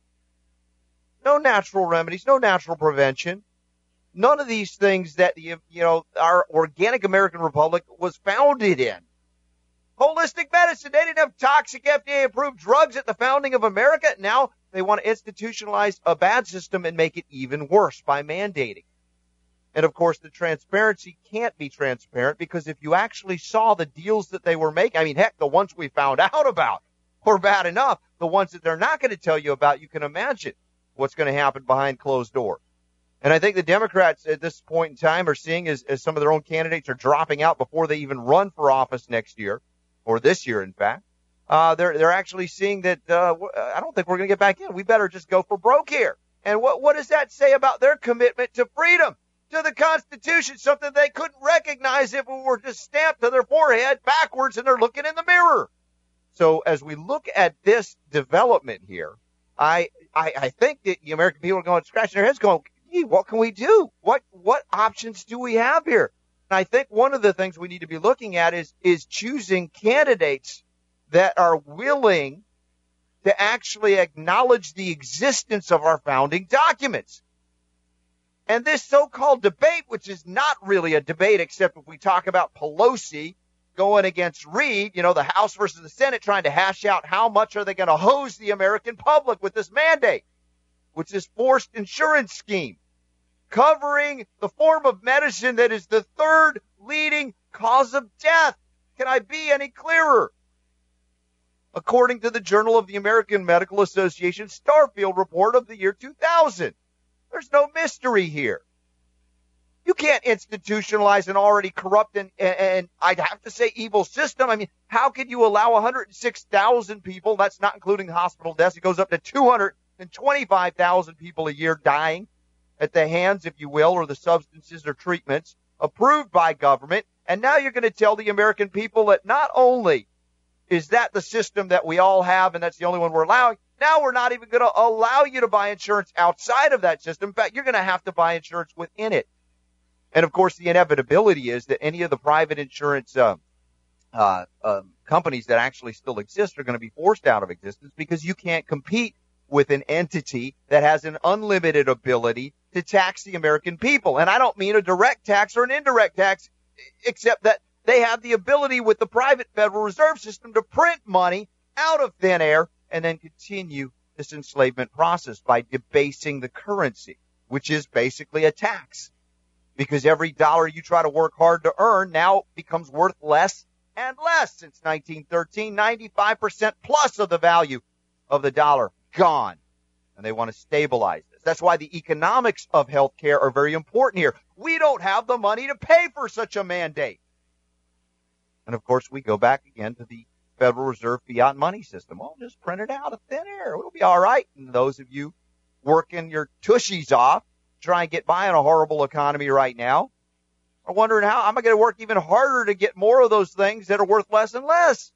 No natural remedies, no natural prevention. None of these things that our organic American republic was founded in. Holistic medicine. They didn't have toxic FDA-approved drugs at the founding of America. Now they want to institutionalize a bad system and make it even worse by mandating. And, of course, the transparency can't be transparent because if you actually saw the deals that they were making, I mean, heck, the ones we found out about were bad enough. The ones that they're not going to tell you about, you can imagine what's going to happen behind closed doors. And I think the Democrats at this point in time are seeing as some of their own candidates are dropping out before they even run for office next year, or this year, in fact, they're actually seeing that I don't think we're going to get back in. We better just go for broke here. And what does that say about their commitment to freedom, to the Constitution, something they couldn't recognize if it were just stamped to their forehead backwards and they're looking in the mirror? So as we look at this development here, I think that the American people are going scratching their heads going, gee, what can we do? What options do we have here? And I think one of the things we need to be looking at is choosing candidates that are willing to actually acknowledge the existence of our founding documents. And this so-called debate, which is not really a debate except if we talk about Pelosi going against Reid, the House versus the Senate, trying to hash out how much are they going to hose the American public with this mandate, which is forced insurance scheme, covering the form of medicine that is the third leading cause of death. Can I be any clearer? According to the Journal of the American Medical Association Starfield report of the year 2000. There's no mystery here. You can't institutionalize an already corrupt and I'd have to say evil system. I mean, how could you allow 106,000 people, that's not including hospital deaths, it goes up to 225,000 people a year dying at the hands, if you will, or the substances or treatments approved by government. And now you're going to tell the American people that not only is that the system that we all have and that's the only one we're allowing, now we're not even going to allow you to buy insurance outside of that system. In fact, you're going to have to buy insurance within it. And, of course, the inevitability is that any of the private insurance companies that actually still exist are going to be forced out of existence because you can't compete with an entity that has an unlimited ability to tax the American people. And I don't mean a direct tax or an indirect tax, except that they have the ability with the private Federal Reserve System to print money out of thin air and then continue this enslavement process by debasing the currency, which is basically a tax. Because every dollar you try to work hard to earn now becomes worth less and less. Since 1913, 95% plus of the value of the dollar gone. And they want to stabilize this. That's why the economics of healthcare are very important here. We don't have the money to pay for such a mandate. And, of course, we go back again to the Federal Reserve fiat money system. Oh, just print it out of thin air. It'll be all right. And those of you working your tushies off, try and get by in a horrible economy right now, are wondering how am I going to work even harder to get more of those things that are worth less and less.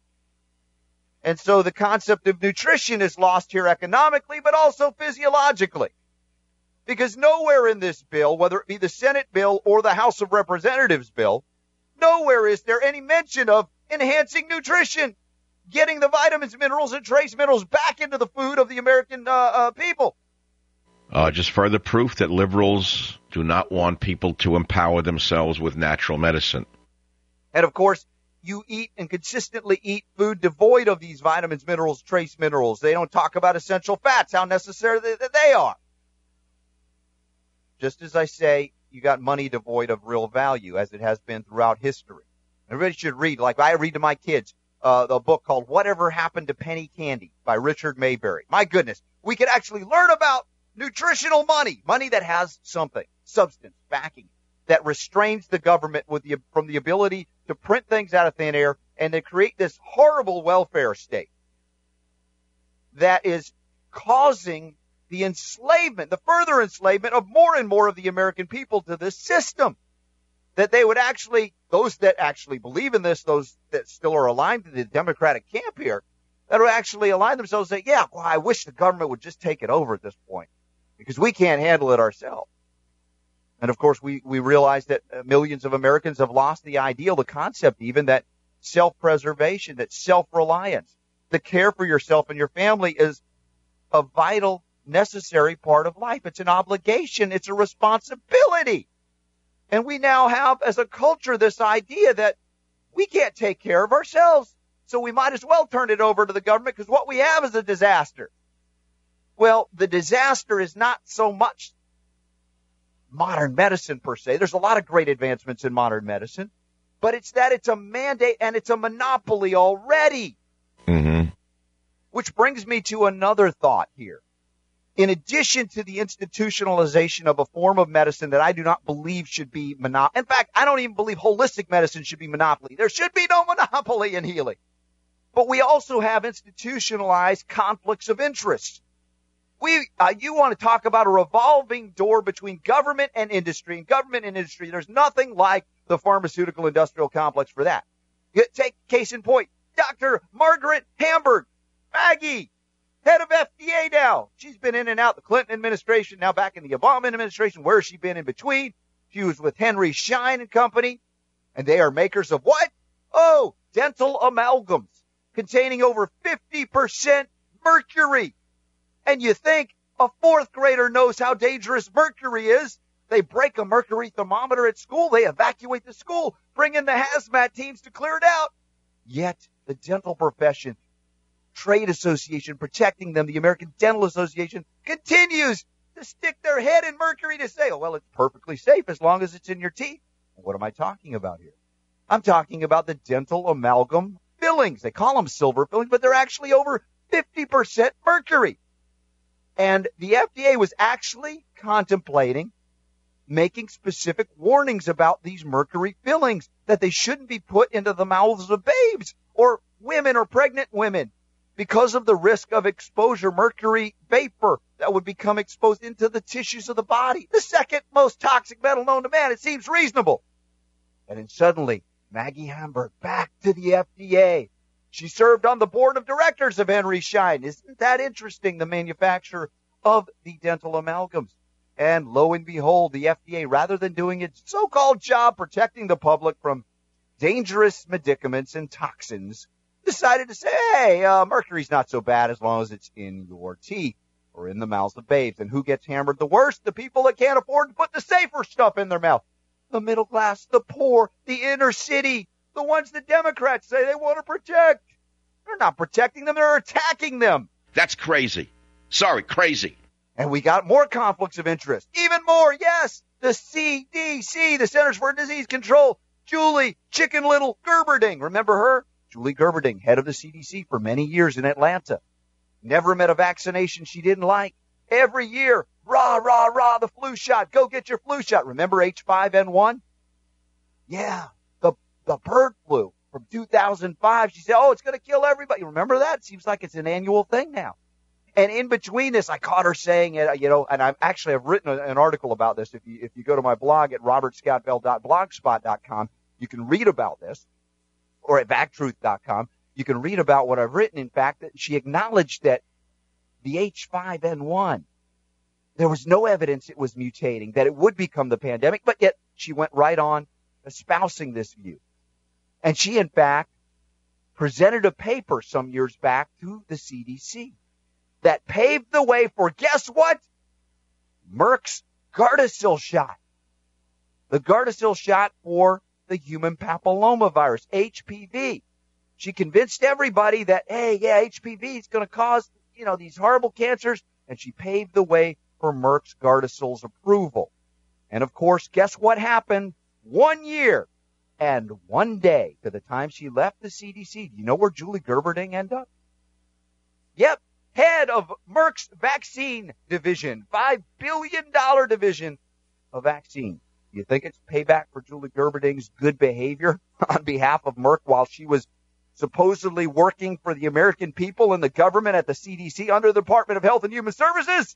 And so the concept of nutrition is lost here economically, but also physiologically. Because nowhere in this bill, whether it be the Senate bill or the House of Representatives bill, nowhere is there any mention of enhancing nutrition, getting the vitamins, minerals, and trace minerals back into the food of the American people. Just further proof that liberals do not want people to empower themselves with natural medicine. And, of course, you eat and consistently eat food devoid of these vitamins, minerals, trace minerals. They don't talk about essential fats, how necessary they are. Just as I say, you got money devoid of real value, as it has been throughout history. Everybody should read, like I read to my kids, the book called Whatever Happened to Penny Candy by Richard Mayberry. My goodness, we could actually learn about nutritional money that has something, substance, backing, that restrains the government from the ability to print things out of thin air and to create this horrible welfare state that is causing the enslavement, the further enslavement of more and more of the American people to this system. That they would actually, those that actually believe in this, those that still are aligned to the Democratic camp here, that would actually align themselves and say, yeah, well, I wish the government would just take it over at this point because we can't handle it ourselves. And, of course, we realize that millions of Americans have lost the ideal, the concept even, that self-preservation, that self-reliance, the care for yourself and your family is a vital, necessary part of life. It's an obligation. It's a responsibility. And we now have, as a culture, this idea that We can't take care of ourselves, so we might as well turn it over to the government because what we have is a disaster. Well, the disaster is not so much modern medicine per se. There's a lot of great advancements in modern medicine, but it's that it's a mandate and it's a monopoly already. Mm-hmm. Which brings me to another thought here. In addition to the institutionalization of a form of medicine that I do not believe should be monopoly. In fact, I don't even believe holistic medicine should be monopoly. There should be no monopoly in healing. But we also have institutionalized conflicts of interest. You want to talk about a revolving door between government and industry. There's nothing like the pharmaceutical industrial complex for that. Take case in point, Dr. Margaret Hamburg, Maggie, head of FDA now. She's been in and out the Clinton administration, now back in the Obama administration. Where has she been in between? She was with Henry Schein and Company, and they are makers of what? Oh, dental amalgams containing over 50% mercury. And you think a fourth grader knows how dangerous mercury is. They break a mercury thermometer at school. They evacuate the school, bring in the hazmat teams to clear it out. Yet the dental profession, trade association protecting them, the American Dental Association, continues to stick their head in mercury to say, oh, well, it's perfectly safe as long as it's in your teeth. What am I talking about here? I'm talking about the dental amalgam fillings. They call them silver fillings, but they're actually over 50% mercury. And the FDA was actually contemplating making specific warnings about these mercury fillings, that they shouldn't be put into the mouths of babes or women or pregnant women because of the risk of exposure, mercury vapor that would become exposed into the tissues of the body. The second most toxic metal known to man. It seems reasonable. And then suddenly, Maggie Hamburg back to the FDA. She served on the board of directors of Henry Schein. Isn't that interesting, the manufacturer of the dental amalgams? And lo and behold, the FDA, rather than doing its so-called job protecting the public from dangerous medicaments and toxins, decided to say, hey, mercury's not so bad as long as it's in your teeth or in the mouths of babes. And who gets hammered the worst? The people that can't afford to put the safer stuff in their mouth. The middle class, the poor, the inner city, the ones the Democrats say they want to protect. They're not protecting them, they're attacking them. That's crazy. Sorry, crazy. And we got more conflicts of interest. Even more, yes. The CDC, the Centers for Disease Control, Julie Chicken Little Gerberding. Remember her? Julie Gerberding, head of the CDC for many years in Atlanta. Never met a vaccination she didn't like. Every year, rah, rah, rah, the flu shot. Go get your flu shot. Remember H5N1? Yeah, the bird flu from 2005. She said, oh, it's going to kill everybody. Remember that? Seems like it's an annual thing now. And in between this, I caught her saying it, and I've written an article about this. If you go to my blog at robertscottbell.blogspot.com, you can read about this, or at vactruth.com, you can read about what I've written. In fact, that she acknowledged that the H5N1, there was no evidence it was mutating, that it would become the pandemic, but yet she went right on espousing this view. And she, in fact, presented a paper some years back to the CDC that paved the way for, guess what? Merck's Gardasil shot. The Gardasil shot for the human papillomavirus, HPV. She convinced everybody that, hey, yeah, HPV is going to cause, these horrible cancers. And she paved the way for Merck's Gardasil's approval. And, of course, guess what happened 1 year and 1 day to the time she left the CDC? Do you know where Julie Gerberding ended up? Yep, head of Merck's vaccine division, $5 billion division of vaccine. Do you think it's payback for Julie Gerberding's good behavior on behalf of Merck while she was supposedly working for the American people and the government at the CDC under the Department of Health and Human Services?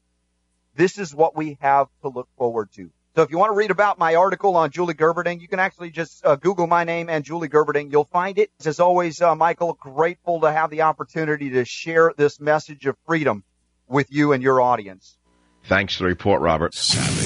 This is what we have to look forward to. So if you want to read about my article on Julie Gerberding, you can actually just Google my name and Julie Gerberding. You'll find it. As always, Michael, grateful to have the opportunity to share this message of freedom with you and your audience. Thanks for the report, Robert. Savage.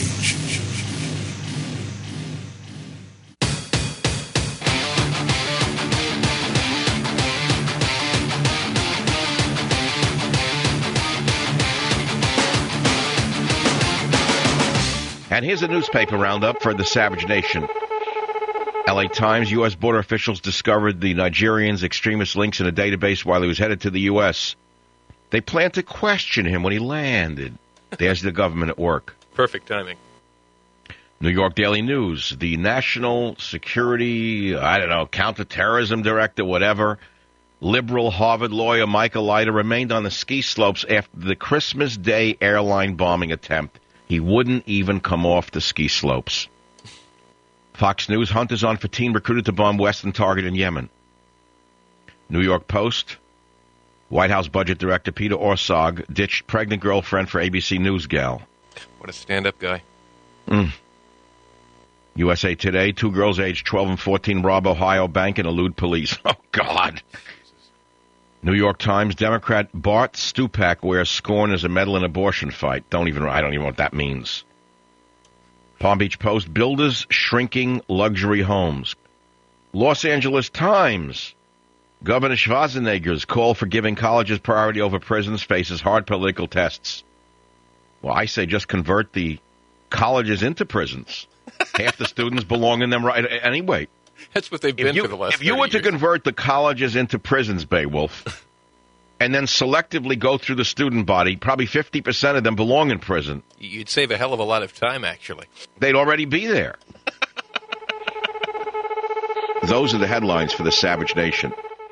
And here's a newspaper roundup for the Savage Nation. LA Times, U.S. border officials discovered the Nigerian's extremist links in a database while he was headed to the U.S. They planned to question him when he landed. There's the government at work. Perfect timing. New York Daily News, the National Security, Counterterrorism Director, whatever, liberal Harvard lawyer Michael Leiter remained on the ski slopes after the Christmas Day airline bombing attempt. He wouldn't even come off the ski slopes. Fox News, hunters on for teen recruited to bomb Western Target in Yemen. New York Post, White House Budget Director Peter Orszag ditched pregnant girlfriend for ABC News gal. What a stand-up guy. USA Today, 2 girls aged 12 and 14 rob Ohio bank and elude police. Oh, God. New York Times, Democrat Bart Stupak wears scorn as a medal in abortion fight. I don't even know what that means. Palm Beach Post, builders shrinking luxury homes. Los Angeles Times, Governor Schwarzenegger's call for giving colleges priority over prisons faces hard political tests. Well, I say just convert the colleges into prisons. Half the students belong in them right anyway. That's what they've been for the last 30 years. If you were to convert the colleges into prisons, Beowulf, and then selectively go through the student body, probably 50% of them belong in prison. You'd save a hell of a lot of time, actually. They'd already be there. Those are the headlines for the Savage Nation.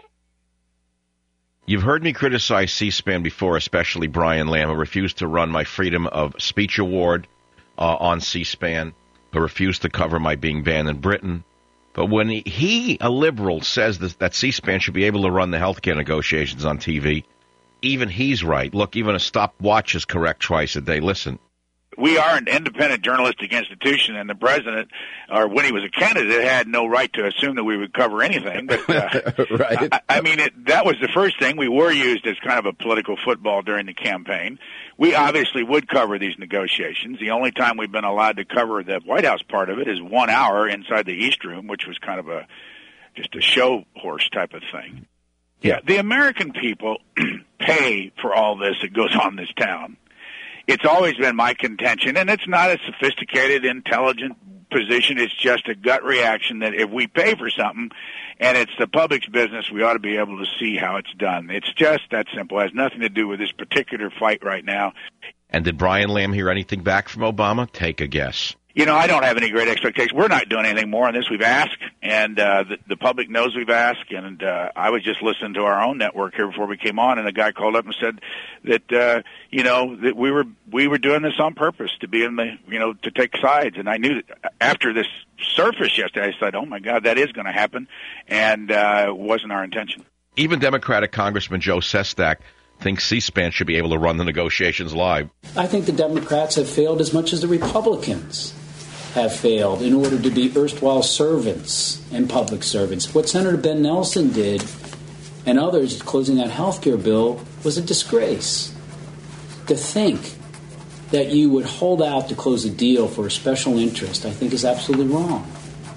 You've heard me criticize C-SPAN before, especially Brian Lamb, who refused to run my Freedom of Speech Award on C-SPAN, who refused to cover my being banned in Britain. But when he, a liberal, says that C-SPAN should be able to run the health care negotiations on TV, even he's right. Look, even a stopwatch is correct twice a day. Listen. We are an independent journalistic institution, and the president, or when he was a candidate, had no right to assume that we would cover anything. But right. That was the first thing. We were used as kind of a political football during the campaign. We obviously would cover these negotiations. The only time we've been allowed to cover the White House part of it is 1 hour inside the East Room, which was kind of just a show horse type of thing. Yeah, the American people pay for all this that goes on in this town. It's always been my contention, and it's not a sophisticated, intelligent position. It's just a gut reaction that if we pay for something and it's the public's business, we ought to be able to see how it's done. It's just that simple. It has nothing to do with this particular fight right now. And did Brian Lamb hear anything back from Obama? Take a guess. I don't have any great expectations. We're not doing anything more on this. We've asked, and the public knows we've asked. And I was just listening to our own network here before we came on, and a guy called up and said that that we were doing this on purpose to be in the to take sides. And I knew that after this surfaced yesterday, I said, "Oh my God, that is going to happen," and it wasn't our intention. Even Democratic Congressman Joe Sestak thinks C-SPAN should be able to run the negotiations live. I think the Democrats have failed as much as the Republicans have failed in order to be erstwhile servants and public servants. What Senator Ben Nelson did and others closing that health care bill was a disgrace. To think that you would hold out to close a deal for a special interest, I think, is absolutely wrong.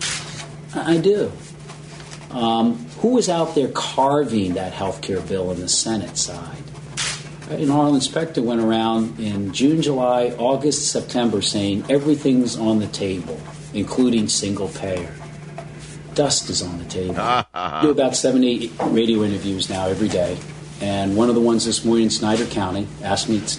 I do. Who was out there carving that health care bill on the Senate side? An Arlen Specter went around in June, July, August, September saying everything's on the table, including single payer. Dust is on the table. I do about 70 radio interviews now every day. And one of the ones this morning in Snyder County asked me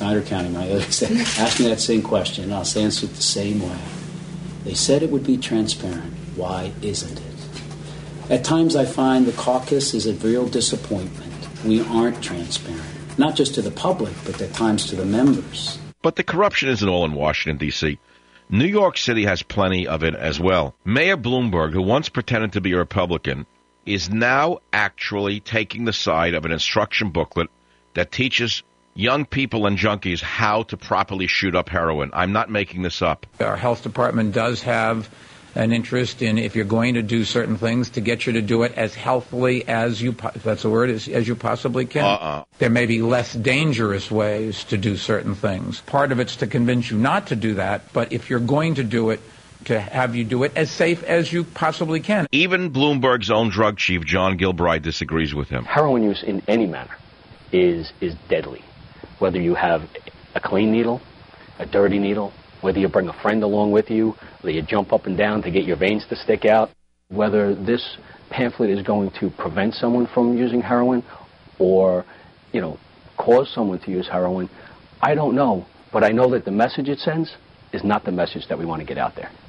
that same question, and I'll answer it the same way. They said it would be transparent. Why isn't it? At times I find the caucus is a real disappointment. We aren't transparent. Not just to the public, but at times to the members. But the corruption isn't all in Washington, D.C. New York City has plenty of it as well. Mayor Bloomberg, who once pretended to be a Republican, is now actually taking the side of an instruction booklet that teaches young people and junkies how to properly shoot up heroin. I'm not making this up. Our health department does have an interest in, if you're going to do certain things, to get you to do it as healthily as you, if that's the word, as you possibly can. There may be less dangerous ways to do certain things. Part of it's to convince you not to do that, but if you're going to do it, to have you do it as safe as you possibly can. Even Bloomberg's own drug chief, John Gilbride, disagrees with him. Heroin use in any manner is deadly. Whether you have a clean needle, a dirty needle, whether you bring a friend along with you, whether you jump up and down to get your veins to stick out. Whether this pamphlet is going to prevent someone from using heroin or, cause someone to use heroin, I don't know. But I know that the message it sends is not the message that we want to get out there.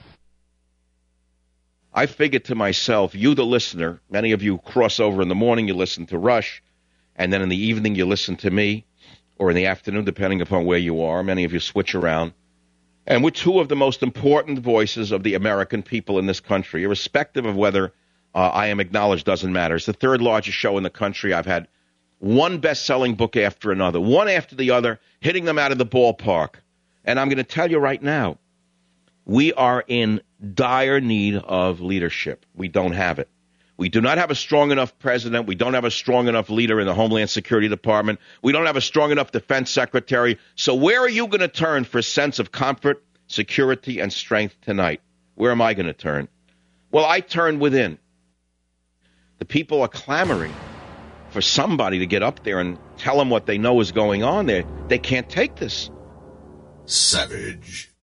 I figured to myself, you the listener, many of you cross over in the morning, you listen to Rush, and then in the evening you listen to me, or in the afternoon, depending upon where you are. Many of you switch around. And we're two of the most important voices of the American people in this country, irrespective of whether I am acknowledged, doesn't matter. It's the third largest show in the country. I've had one best-selling book after another, one after the other, hitting them out of the ballpark. And I'm going to tell you right now, we are in dire need of leadership. We don't have it. We do not have a strong enough president. We don't have a strong enough leader in the Homeland Security Department. We don't have a strong enough defense secretary. So where are you going to turn for a sense of comfort, security, and strength tonight? Where am I going to turn? Well, I turn within. The people are clamoring for somebody to get up there and tell them what they know is going on there. They can't take this. Savage.